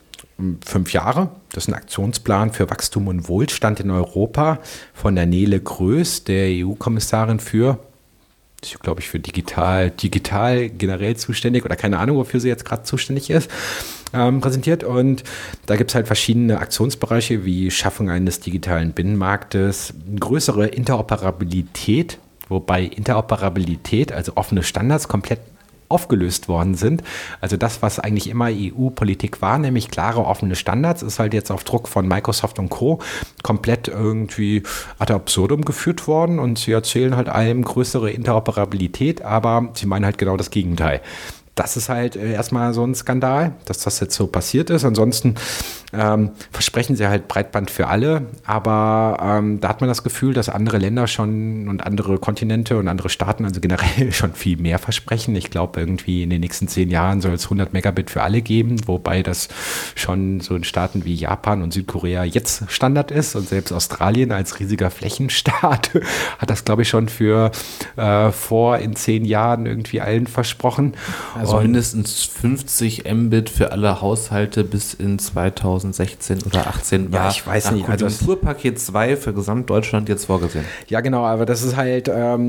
5 Jahre. Das ist ein Aktionsplan für Wachstum und Wohlstand in Europa von der Nele Größ, der EU-Kommissarin für, glaube ich, für digital generell zuständig oder keine Ahnung, wofür sie jetzt gerade zuständig ist, präsentiert. Und da gibt es halt verschiedene Aktionsbereiche wie Schaffung eines digitalen Binnenmarktes, größere Interoperabilität, wobei Interoperabilität, also offene Standards, komplett aufgelöst worden sind. Also das, was eigentlich immer EU-Politik war, nämlich klare offene Standards, ist halt jetzt auf Druck von Microsoft und Co. komplett irgendwie ad absurdum geführt worden und sie erzählen halt allem größere Interoperabilität, aber sie meinen halt genau das Gegenteil. Das ist halt erstmal so ein Skandal, dass das jetzt so passiert ist. Ansonsten versprechen sie halt Breitband für alle, aber da hat man das Gefühl, dass andere Länder schon und andere Kontinente und andere Staaten also generell schon viel mehr versprechen. Ich glaube, irgendwie in den nächsten 10 Jahren soll es 100 Megabit für alle geben, wobei das schon so in Staaten wie Japan und Südkorea jetzt Standard ist und selbst Australien als riesiger Flächenstaat hat das, glaube ich, schon für vor in 10 Jahren irgendwie allen versprochen. Also mindestens 50 Mbit für alle Haushalte bis in 2016 oder 18 ja, ich weiß nicht. Also Konjunkturpaket 2 für Gesamtdeutschland jetzt vorgesehen. Ja, genau, aber das ist halt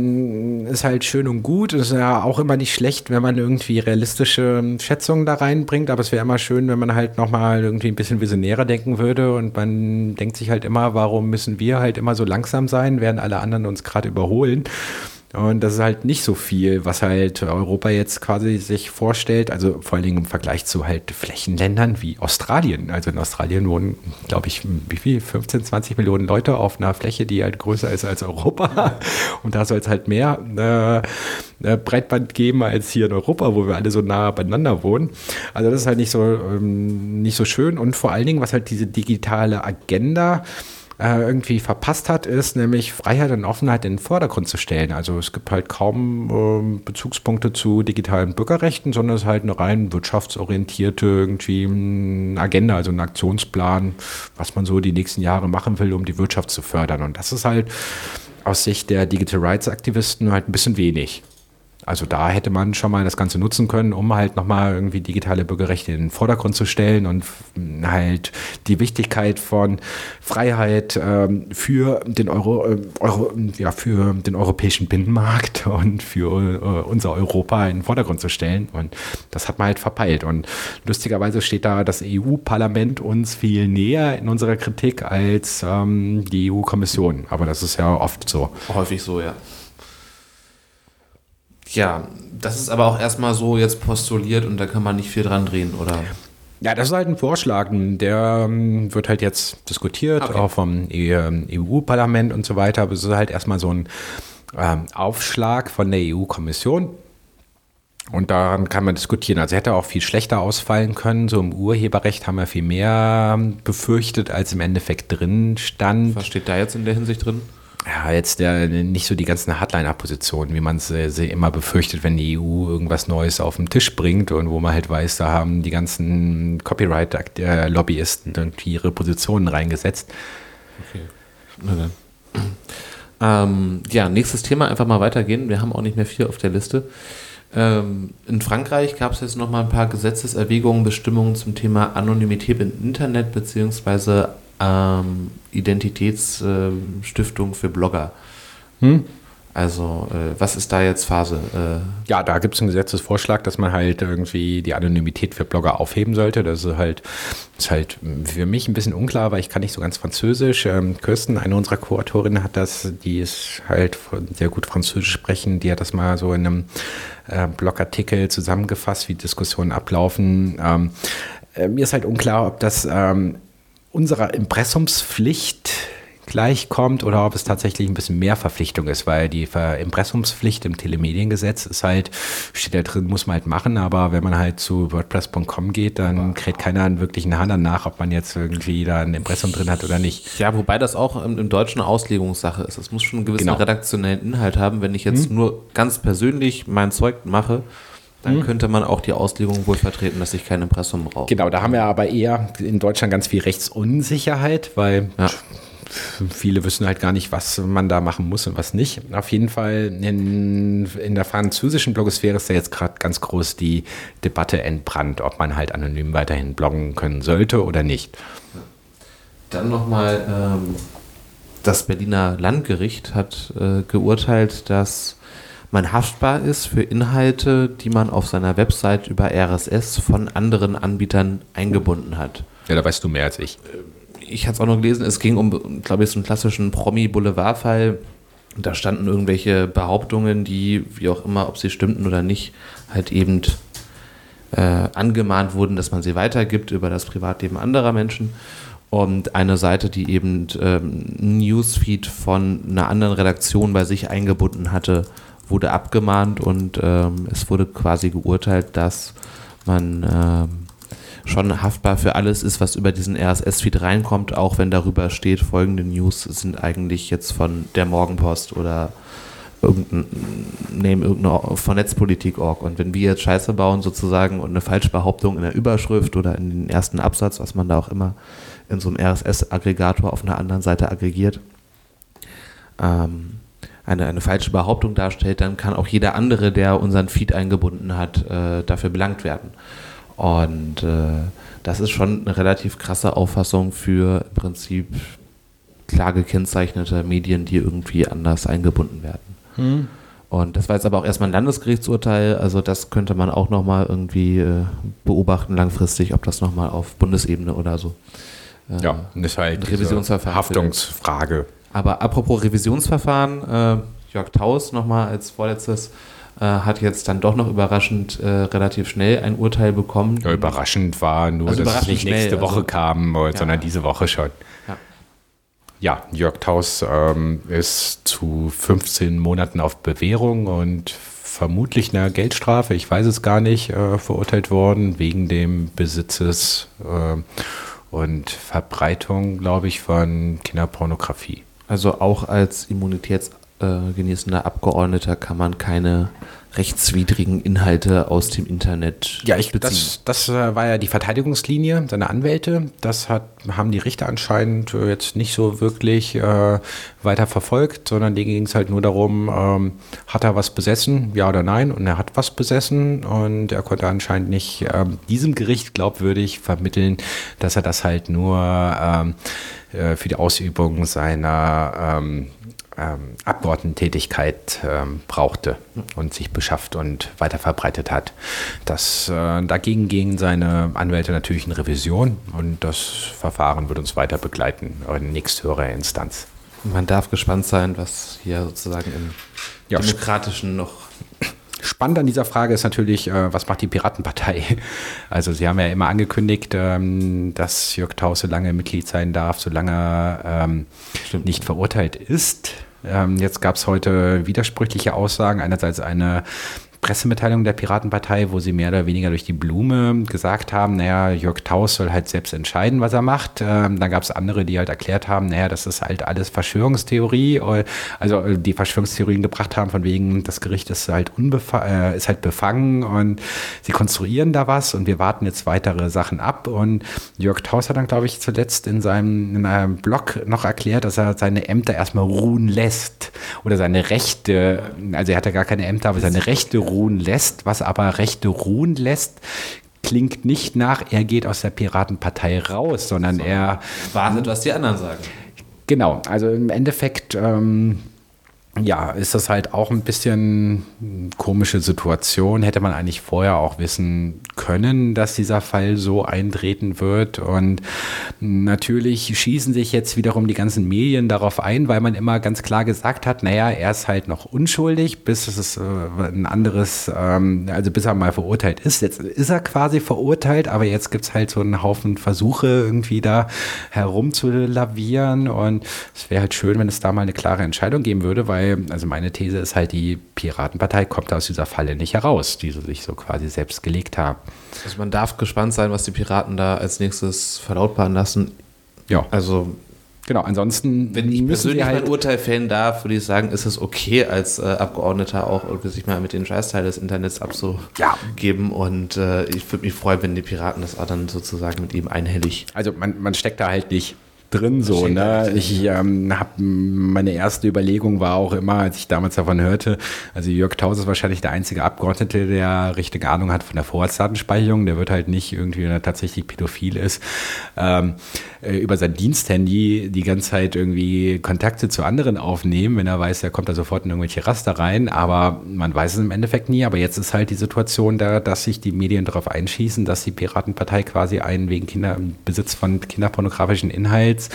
schön und gut. Es ist ja auch immer nicht schlecht, wenn man irgendwie realistische Schätzungen da reinbringt, aber es wäre immer schön, wenn man halt nochmal irgendwie ein bisschen visionärer denken würde und man denkt sich halt immer, warum müssen wir halt immer so langsam sein, während alle anderen uns gerade überholen. Und das ist halt nicht so viel, was halt Europa jetzt quasi sich vorstellt, also vor allen Dingen im Vergleich zu halt Flächenländern wie Australien. Also in Australien wohnen, glaube ich, wie viel? 15, 20 Millionen Leute auf einer Fläche, die halt größer ist als Europa. Und da soll es halt mehr Breitband geben als hier in Europa, wo wir alle so nah beieinander wohnen. Also das ist halt nicht so schön. Und vor allen Dingen, was halt diese digitale Agenda irgendwie verpasst hat, ist nämlich Freiheit und Offenheit in den Vordergrund zu stellen. Also es gibt halt kaum Bezugspunkte zu digitalen Bürgerrechten, sondern es ist halt eine rein wirtschaftsorientierte irgendwie Agenda, also ein Aktionsplan, was man so die nächsten Jahre machen will, um die Wirtschaft zu fördern. Und das ist halt aus Sicht der Digital Rights Aktivisten halt ein bisschen wenig. Also da hätte man schon mal das Ganze nutzen können, um halt nochmal irgendwie digitale Bürgerrechte in den Vordergrund zu stellen und halt die Wichtigkeit von Freiheit für den für den europäischen Binnenmarkt und für unser Europa in den Vordergrund zu stellen. Und das hat man halt verpeilt. Und lustigerweise steht da das EU-Parlament uns viel näher in unserer Kritik als die EU-Kommission. Aber das ist ja oft so. Häufig so, ja. Ja, das ist aber auch erstmal so jetzt postuliert und da kann man nicht viel dran drehen, oder? Ja, das ist halt ein Vorschlag, der wird halt jetzt diskutiert, auch vom EU-Parlament und so weiter, aber es ist halt erstmal so ein Aufschlag von der EU-Kommission und daran kann man diskutieren. Also hätte auch viel schlechter ausfallen können, so im Urheberrecht haben wir viel mehr befürchtet, als im Endeffekt drin stand. Was steht da jetzt in der Hinsicht drin? Ja, jetzt nicht so die ganzen Hardliner-Positionen, wie man es immer befürchtet, wenn die EU irgendwas Neues auf den Tisch bringt und wo man halt weiß, da haben die ganzen Copyright-Lobbyisten irgendwie ihre Positionen reingesetzt. Okay. Ja, nächstes Thema, einfach mal weitergehen. Wir haben auch nicht mehr viel auf der Liste. In Frankreich gab es jetzt noch mal ein paar Gesetzeserwägungen, Bestimmungen zum Thema Anonymität im Internet beziehungsweise Identitätsstiftung für Blogger. Also, was ist da jetzt Phase? Ja, da gibt es einen Gesetzesvorschlag, dass man halt irgendwie die Anonymität für Blogger aufheben sollte. Das ist halt für mich ein bisschen unklar, weil ich kann nicht so ganz Französisch. Kirsten, eine unserer Co-Autorinnen, die ist halt sehr gut Französisch sprechen. Die hat das mal so in einem Blogartikel zusammengefasst, wie Diskussionen ablaufen. Mir ist halt unklar, ob das unserer Impressumspflicht gleichkommt oder ob es tatsächlich ein bisschen mehr Verpflichtung ist, weil die Impressumspflicht im Telemediengesetz ist halt, steht da drin, muss man halt machen, aber wenn man halt zu WordPress.com geht, dann kräht keiner wirklich eine Hand danach, ob man jetzt irgendwie da ein Impressum drin hat oder nicht. Ja, wobei das auch im Deutschen eine Auslegungssache ist. Es muss schon einen gewissen redaktionellen Inhalt haben. Wenn ich jetzt nur ganz persönlich mein Zeug mache, dann könnte man auch die Auslegung wohl vertreten, dass ich kein Impressum brauche. Genau, da haben wir aber eher in Deutschland ganz viel Rechtsunsicherheit, weil viele wissen halt gar nicht, was man da machen muss und was nicht. Auf jeden Fall in der französischen Blogosphäre ist da jetzt gerade ganz groß die Debatte entbrannt, ob man halt anonym weiterhin bloggen können sollte oder nicht. Dann nochmal, das Berliner Landgericht hat geurteilt, dass man haftbar ist für Inhalte, die man auf seiner Website über RSS von anderen Anbietern eingebunden hat. Ja, da weißt du mehr als ich. Ich hatte es auch noch gelesen, es ging um, glaube ich, so einen klassischen Promi-Boulevard-Fall. Da standen irgendwelche Behauptungen, die, wie auch immer, ob sie stimmten oder nicht, halt eben angemahnt wurden, dass man sie weitergibt über das Privatleben anderer Menschen. Und eine Seite, die eben ein Newsfeed von einer anderen Redaktion bei sich eingebunden hatte, wurde abgemahnt und es wurde quasi geurteilt, dass man schon haftbar für alles ist, was über diesen RSS-Feed reinkommt, auch wenn darüber steht, folgende News sind eigentlich jetzt von der Morgenpost oder von Netzpolitik.org. Und wenn wir jetzt Scheiße bauen sozusagen und eine Falschbehauptung in der Überschrift oder in den ersten Absatz, was man da auch immer in so einem RSS-Aggregator auf einer anderen Seite aggregiert, eine falsche Behauptung darstellt, dann kann auch jeder andere, der unseren Feed eingebunden hat, dafür belangt werden. Und das ist schon eine relativ krasse Auffassung für im Prinzip klar gekennzeichnete Medien, die irgendwie anders eingebunden werden. Und das war jetzt aber auch erstmal ein Landesgerichtsurteil, also das könnte man auch nochmal irgendwie beobachten langfristig, ob das nochmal auf Bundesebene oder so ja, das ist halt Revisionsverfahren Haftungsfrage. Aber apropos Revisionsverfahren, Jörg Taus nochmal als vorletztes hat jetzt dann doch noch überraschend relativ schnell ein Urteil bekommen. Ja, überraschend war nur, also dass es nicht nächste Woche kam, sondern diese Woche schon. Ja, Jörg Taus ist zu 15 Monaten auf Bewährung und vermutlich einer Geldstrafe, ich weiß es gar nicht, verurteilt worden, wegen dem Besitzes und Verbreitung, glaube ich, von Kinderpornografie. Also auch als immunitätsgenießender Abgeordneter kann man keine rechtswidrigen Inhalte aus dem Internet beziehen. Das war ja die Verteidigungslinie seiner Anwälte. Das haben die Richter anscheinend jetzt nicht so wirklich weiter verfolgt, sondern denen ging es halt nur darum, hat er was besessen, ja oder nein? Und er hat was besessen und er konnte anscheinend nicht diesem Gericht glaubwürdig vermitteln, dass er das halt nur für die Ausübung seiner Abgeordnetentätigkeit brauchte und sich beschafft und weiter verbreitet hat. Dagegen gingen seine Anwälte natürlich in Revision und das Verfahren wird uns weiter begleiten in nächsthöherer Instanz. Man darf gespannt sein, was hier sozusagen im Demokratischen noch... Spannend an dieser Frage ist natürlich, was macht die Piratenpartei? Also sie haben ja immer angekündigt, dass Jörg Thauss so lange Mitglied sein darf, solange er nicht verurteilt ist. Jetzt gab es heute widersprüchliche Aussagen. Einerseits eine Pressemitteilung der Piratenpartei, wo sie mehr oder weniger durch die Blume gesagt haben, Jörg Thauss soll halt selbst entscheiden, was er macht. Dann gab es andere, die halt erklärt haben, das ist halt alles Verschwörungstheorie, also die Verschwörungstheorien gebracht haben, von wegen, das Gericht ist halt befangen und sie konstruieren da was und wir warten jetzt weitere Sachen ab. Und Jörg Thauss hat dann, glaube ich, zuletzt in einem Blog noch erklärt, dass er seine Ämter erstmal ruhen lässt oder seine Rechte, also er hat ja gar keine Ämter, aber seine Rechte ruhen lässt, was aber Rechte ruhen lässt, klingt nicht nach, er geht aus der Piratenpartei raus, sondern er wartet, was die anderen sagen. Genau, also im Endeffekt ist das halt auch ein bisschen eine komische Situation. Hätte man eigentlich vorher auch wissen können, dass dieser Fall so eintreten wird. Und natürlich schießen sich jetzt wiederum die ganzen Medien darauf ein, weil man immer ganz klar gesagt hat, er ist halt noch unschuldig, bis es ein anderes, bis er mal verurteilt ist. Jetzt ist er quasi verurteilt, aber jetzt gibt es halt so einen Haufen Versuche, irgendwie da herumzulavieren. Und es wäre halt schön, wenn es da mal eine klare Entscheidung geben würde, weil meine These ist halt, die Piratenpartei kommt aus dieser Falle nicht heraus, die sie sich so quasi selbst gelegt haben. Also man darf gespannt sein, was die Piraten da als nächstes verlautbaren lassen. Ja. Also genau, ansonsten wenn ich persönlich mein Urteil fällen darf, würde ich sagen, ist es okay, als Abgeordneter auch irgendwie sich mal mit den Scheißteil des Internets abzugeben. Und ich würde mich freuen, wenn die Piraten das auch dann sozusagen mit ihm einhellig... Also man steckt da halt nicht drin so, ne? Ich meine erste Überlegung war auch immer, als ich damals davon hörte, also Jörg Thauss ist wahrscheinlich der einzige Abgeordnete, der richtige Ahnung hat von der Vorratsdatenspeicherung, der wird halt nicht irgendwie, wenn er tatsächlich pädophil ist, über sein Diensthandy die ganze Zeit irgendwie Kontakte zu anderen aufnehmen, wenn er weiß, er kommt da sofort in irgendwelche Raster rein, aber man weiß es im Endeffekt nie, aber jetzt ist halt die Situation da, dass sich die Medien darauf einschießen, dass die Piratenpartei quasi einen wegen Besitz von kinderpornografischen Inhalts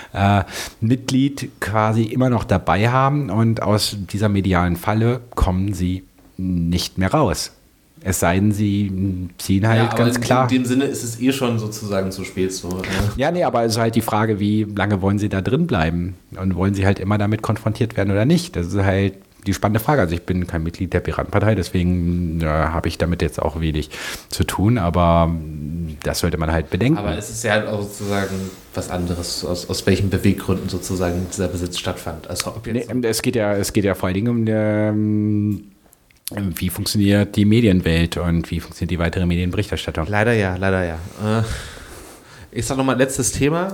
Mitglied quasi immer noch dabei haben und aus dieser medialen Falle kommen sie nicht mehr raus. Es sei denn, sie ziehen halt ganz klar. In dem Sinne ist es schon sozusagen zu spät. So. Ja, aber es ist halt die Frage, wie lange wollen sie da drin bleiben? Und wollen sie halt immer damit konfrontiert werden oder nicht? Das ist halt die spannende Frage. Also ich bin kein Mitglied der Piratenpartei, deswegen habe ich damit jetzt auch wenig zu tun, aber das sollte man halt bedenken. Aber es ist ja halt auch sozusagen was anderes, aus welchen Beweggründen sozusagen dieser Besitz stattfand. Also es geht ja vor allen Dingen um wie funktioniert die Medienwelt und wie funktioniert die weitere Medienberichterstattung. Leider ja. Ich sag nochmal letztes Thema.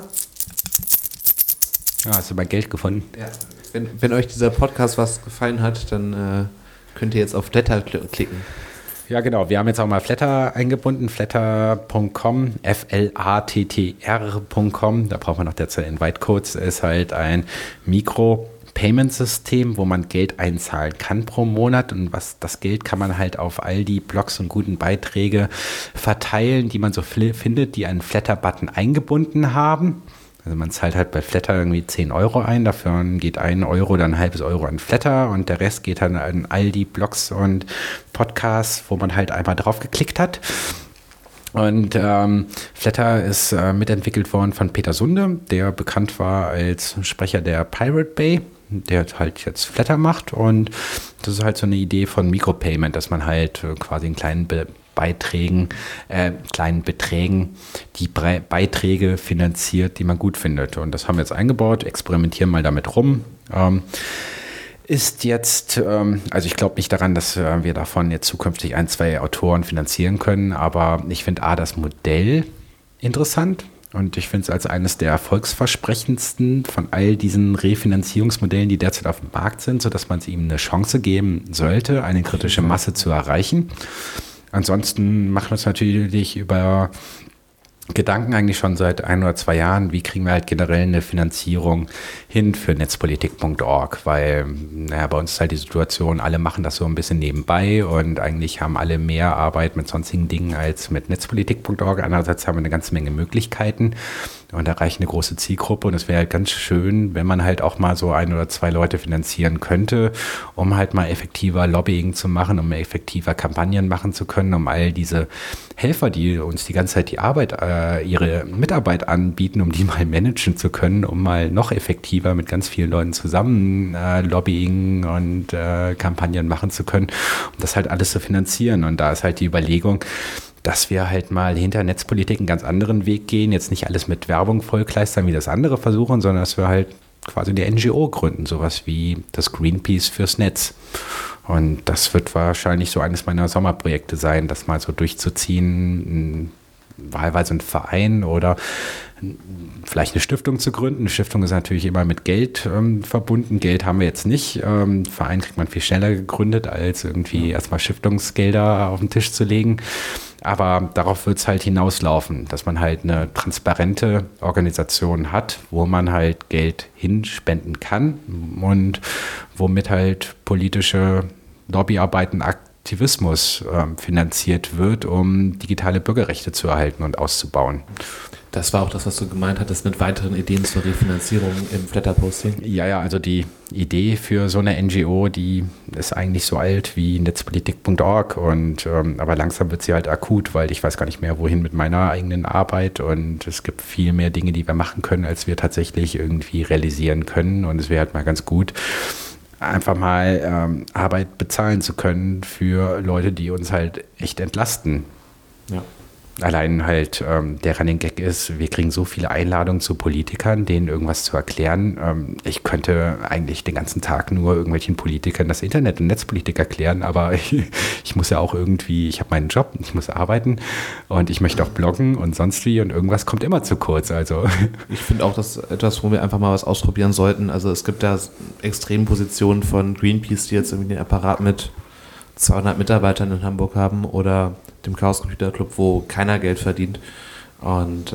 Hast du mal Geld gefunden? Ja. Wenn euch dieser Podcast was gefallen hat, dann könnt ihr jetzt auf Flattr klicken. Ja, genau. Wir haben jetzt auch mal Flattr eingebunden, flattr.com, flattr.com. Da braucht man noch derzeit Invite-Codes. Ist halt ein Mikro-Payment-System, wo man Geld einzahlen kann pro Monat. Und das Geld kann man halt auf all die Blogs und guten Beiträge verteilen, die man so findet, die einen Flattr-Button eingebunden haben. Also man zahlt halt bei Flattr irgendwie 10 Euro ein, dafür geht 1 Euro, dann ein halbes Euro an Flattr und der Rest geht dann an all die Blogs und Podcasts, wo man halt einmal drauf geklickt hat. Und Flattr ist mitentwickelt worden von Peter Sunde, der bekannt war als Sprecher der Pirate Bay, der halt jetzt Flattr macht. Und das ist halt so eine Idee von Micropayment, dass man halt quasi einen kleinen kleinen Beträgen die Beiträge finanziert, die man gut findet. Und das haben wir jetzt eingebaut, experimentieren mal damit rum. Ist jetzt, also ich glaube nicht daran, dass wir davon jetzt zukünftig 1, 2 Autoren finanzieren können, aber ich finde das Modell interessant und ich finde es als eines der erfolgsversprechendsten von all diesen Refinanzierungsmodellen, die derzeit auf dem Markt sind, sodass man ihm eine Chance geben sollte, eine kritische Masse zu erreichen. Ansonsten machen wir uns natürlich über Gedanken eigentlich schon seit 1 oder 2 Jahren, wie kriegen wir halt generell eine Finanzierung hin für netzpolitik.org, weil bei uns ist halt die Situation, alle machen das so ein bisschen nebenbei und eigentlich haben alle mehr Arbeit mit sonstigen Dingen als mit netzpolitik.org. Andererseits haben wir eine ganze Menge Möglichkeiten und erreichen eine große Zielgruppe und es wäre halt ganz schön, wenn man halt auch mal so 1 oder 2 Leute finanzieren könnte, um halt mal effektiver Lobbying zu machen, um effektiver Kampagnen machen zu können, um all diese Helfer, die uns die ganze Zeit die Arbeit, ihre Mitarbeit anbieten, um die mal managen zu können, um mal noch effektiver mit ganz vielen Leuten zusammen Lobbying und Kampagnen machen zu können, um das halt alles zu finanzieren. Und da ist halt die Überlegung, dass wir halt mal hinter Netzpolitik einen ganz anderen Weg gehen, jetzt nicht alles mit Werbung vollkleistern, wie das andere versuchen, sondern dass wir halt quasi eine NGO gründen, sowas wie das Greenpeace fürs Netz. Und das wird wahrscheinlich so eines meiner Sommerprojekte sein, das mal so durchzuziehen, wahlweise ein Verein oder vielleicht eine Stiftung zu gründen. Eine Stiftung ist natürlich immer mit Geld verbunden. Geld haben wir jetzt nicht. Verein kriegt man viel schneller gegründet, als irgendwie erstmal Stiftungsgelder auf den Tisch zu legen. Aber darauf wird es halt hinauslaufen, dass man halt eine transparente Organisation hat, wo man halt Geld hinspenden kann und womit halt politische Lobbyarbeiten, Aktivismus finanziert wird, um digitale Bürgerrechte zu erhalten und auszubauen. Das war auch das, was du gemeint hattest mit weiteren Ideen zur Refinanzierung im Flatter-Posting. Ja, also die Idee für so eine NGO, die ist eigentlich so alt wie netzpolitik.org und aber langsam wird sie halt akut, weil ich weiß gar nicht mehr, wohin mit meiner eigenen Arbeit und es gibt viel mehr Dinge, die wir machen können, als wir tatsächlich irgendwie realisieren können und es wäre halt mal ganz gut, einfach mal Arbeit bezahlen zu können für Leute, die uns halt echt entlasten. Ja. Allein halt der Running Gag ist, wir kriegen so viele Einladungen zu Politikern, denen irgendwas zu erklären. Ich könnte eigentlich den ganzen Tag nur irgendwelchen Politikern das Internet und Netzpolitik erklären, aber ich muss ja auch irgendwie, ich habe meinen Job, ich muss arbeiten und ich möchte auch bloggen und sonst wie und irgendwas kommt immer zu kurz. Also ich finde auch, das ist etwas, wo wir einfach mal was ausprobieren sollten. Also es gibt da Extrempositionen von Greenpeace, die jetzt irgendwie den Apparat mit 200 Mitarbeitern in Hamburg haben oder dem Chaos Computer Club, wo keiner Geld verdient und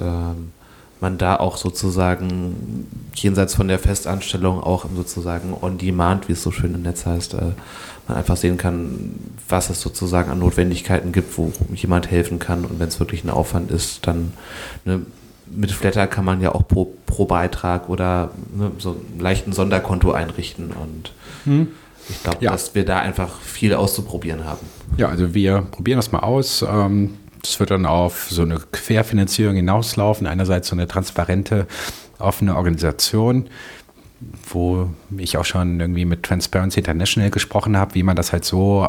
man da auch sozusagen jenseits von der Festanstellung auch sozusagen on demand, wie es so schön im Netz heißt, man einfach sehen kann, was es sozusagen an Notwendigkeiten gibt, wo jemand helfen kann und wenn es wirklich ein Aufwand ist, dann mit Flatter kann man ja auch pro Beitrag oder so einen leichten Sonderkonto einrichten und ich glaube, dass wir da einfach viel auszuprobieren haben. Ja, also wir probieren das mal aus. Das wird dann auf so eine Querfinanzierung hinauslaufen. Einerseits so eine transparente, offene Organisation, wo ich auch schon irgendwie mit Transparency International gesprochen habe, wie man das halt so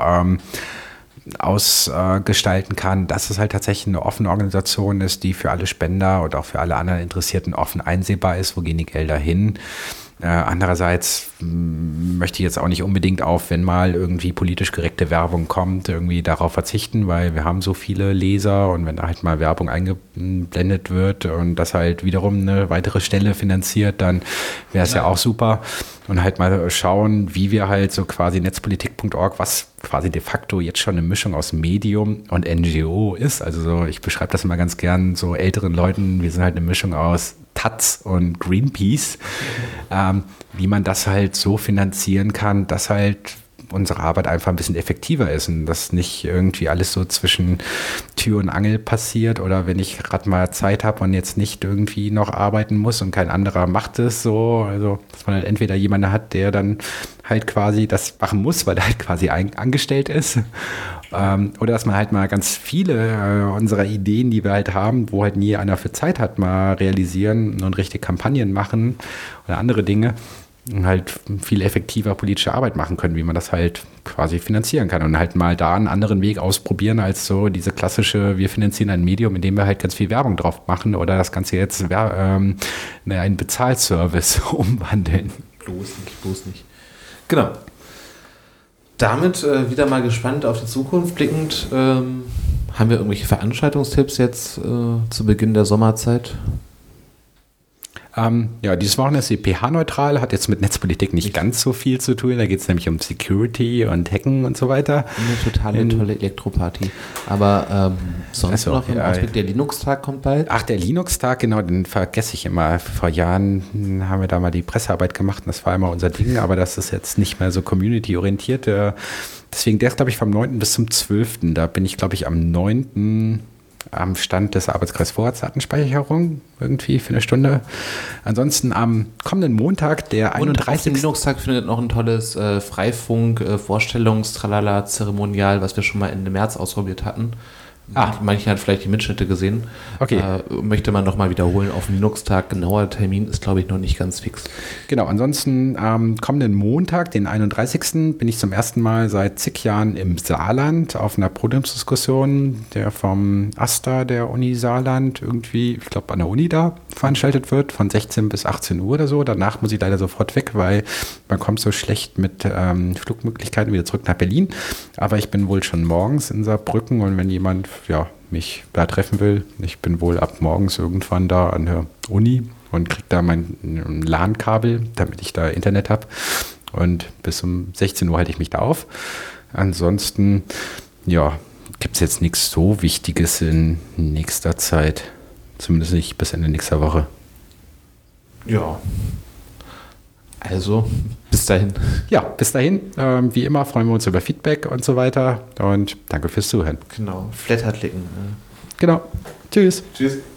ausgestalten kann, dass es halt tatsächlich eine offene Organisation ist, die für alle Spender und auch für alle anderen Interessierten offen einsehbar ist. Wo gehen die Gelder hin? Andererseits möchte ich jetzt auch nicht unbedingt wenn mal irgendwie politisch korrekte Werbung kommt, irgendwie darauf verzichten, weil wir haben so viele Leser und wenn da halt mal Werbung eingeblendet wird und das halt wiederum eine weitere Stelle finanziert, dann wäre es ja auch super. Und halt mal schauen, wie wir halt so quasi netzpolitik.org, was quasi de facto jetzt schon eine Mischung aus Medium und NGO ist. Also so, ich beschreibe das immer ganz gern so älteren Leuten, wir sind halt eine Mischung aus Taz und Greenpeace, wie man das halt so finanzieren kann, dass halt unsere Arbeit einfach ein bisschen effektiver ist und dass nicht irgendwie alles so zwischen Tür und Angel passiert oder wenn ich gerade mal Zeit habe und jetzt nicht irgendwie noch arbeiten muss und kein anderer macht es so, also dass man halt entweder jemanden hat, der dann halt quasi das machen muss, weil er halt quasi angestellt ist oder dass man halt mal ganz viele unserer Ideen, die wir halt haben, wo halt nie einer für Zeit hat, mal realisieren und richtig Kampagnen machen oder andere Dinge. halt viel effektiver politische Arbeit machen können, wie man das halt quasi finanzieren kann und halt mal da einen anderen Weg ausprobieren als so diese klassische, wir finanzieren ein Medium, in dem wir halt ganz viel Werbung drauf machen oder das Ganze jetzt in einen Bezahlservice umwandeln. Bloß nicht. Genau. Damit wieder mal gespannt auf die Zukunft blickend. Haben wir irgendwelche Veranstaltungstipps jetzt zu Beginn der Sommerzeit? Dieses Wochenende ist pH-neutral, hat jetzt mit Netzpolitik nicht ganz so viel zu tun. Da geht es nämlich um Security und Hacken und so weiter. Eine totale tolle Elektroparty. Aber sonst noch im Ausblick, der Linux-Tag kommt bald. Ach, der Linux-Tag, genau, den vergesse ich immer. Vor Jahren haben wir da mal die Pressearbeit gemacht und das war immer unser Ding, aber das ist jetzt nicht mehr so community-orientiert. Deswegen, der ist, glaube ich, vom 9. bis zum 12. Da bin ich, glaube ich, am 9. am Stand des Arbeitskreises Vorratsdatenspeicherung irgendwie für eine Stunde. Ansonsten am kommenden Montag, der 31. Und auf Linux-Tag findet noch ein tolles Freifunk-Vorstellungs-Tralala-Zeremonial, was wir schon mal Ende März ausprobiert hatten. Manche hat vielleicht die Mitschnitte gesehen. Okay. Möchte man nochmal wiederholen auf dem Linux-Tag. Genauer Termin ist, glaube ich, noch nicht ganz fix. Genau, ansonsten am kommenden Montag, den 31. bin ich zum ersten Mal seit zig Jahren im Saarland auf einer Podiumsdiskussion, der vom AStA der Uni Saarland irgendwie, ich glaube, an der Uni da veranstaltet wird, von 16 bis 18 Uhr oder so. Danach muss ich leider sofort weg, weil man kommt so schlecht mit Flugmöglichkeiten wieder zurück nach Berlin. Aber ich bin wohl schon morgens in Saarbrücken und wenn jemand mich da treffen will. Ich bin wohl ab morgens irgendwann da an der Uni und kriege da mein LAN-Kabel, damit ich da Internet habe. Und bis um 16 Uhr halte ich mich da auf. Ansonsten, gibt es jetzt nichts so Wichtiges in nächster Zeit. Zumindest nicht bis Ende nächster Woche. Ja. Also, bis dahin. Ja, bis dahin. Wie immer freuen wir uns über Feedback und so weiter. Und danke fürs Zuhören. Genau. Flatter klicken. Genau. Tschüss. Tschüss.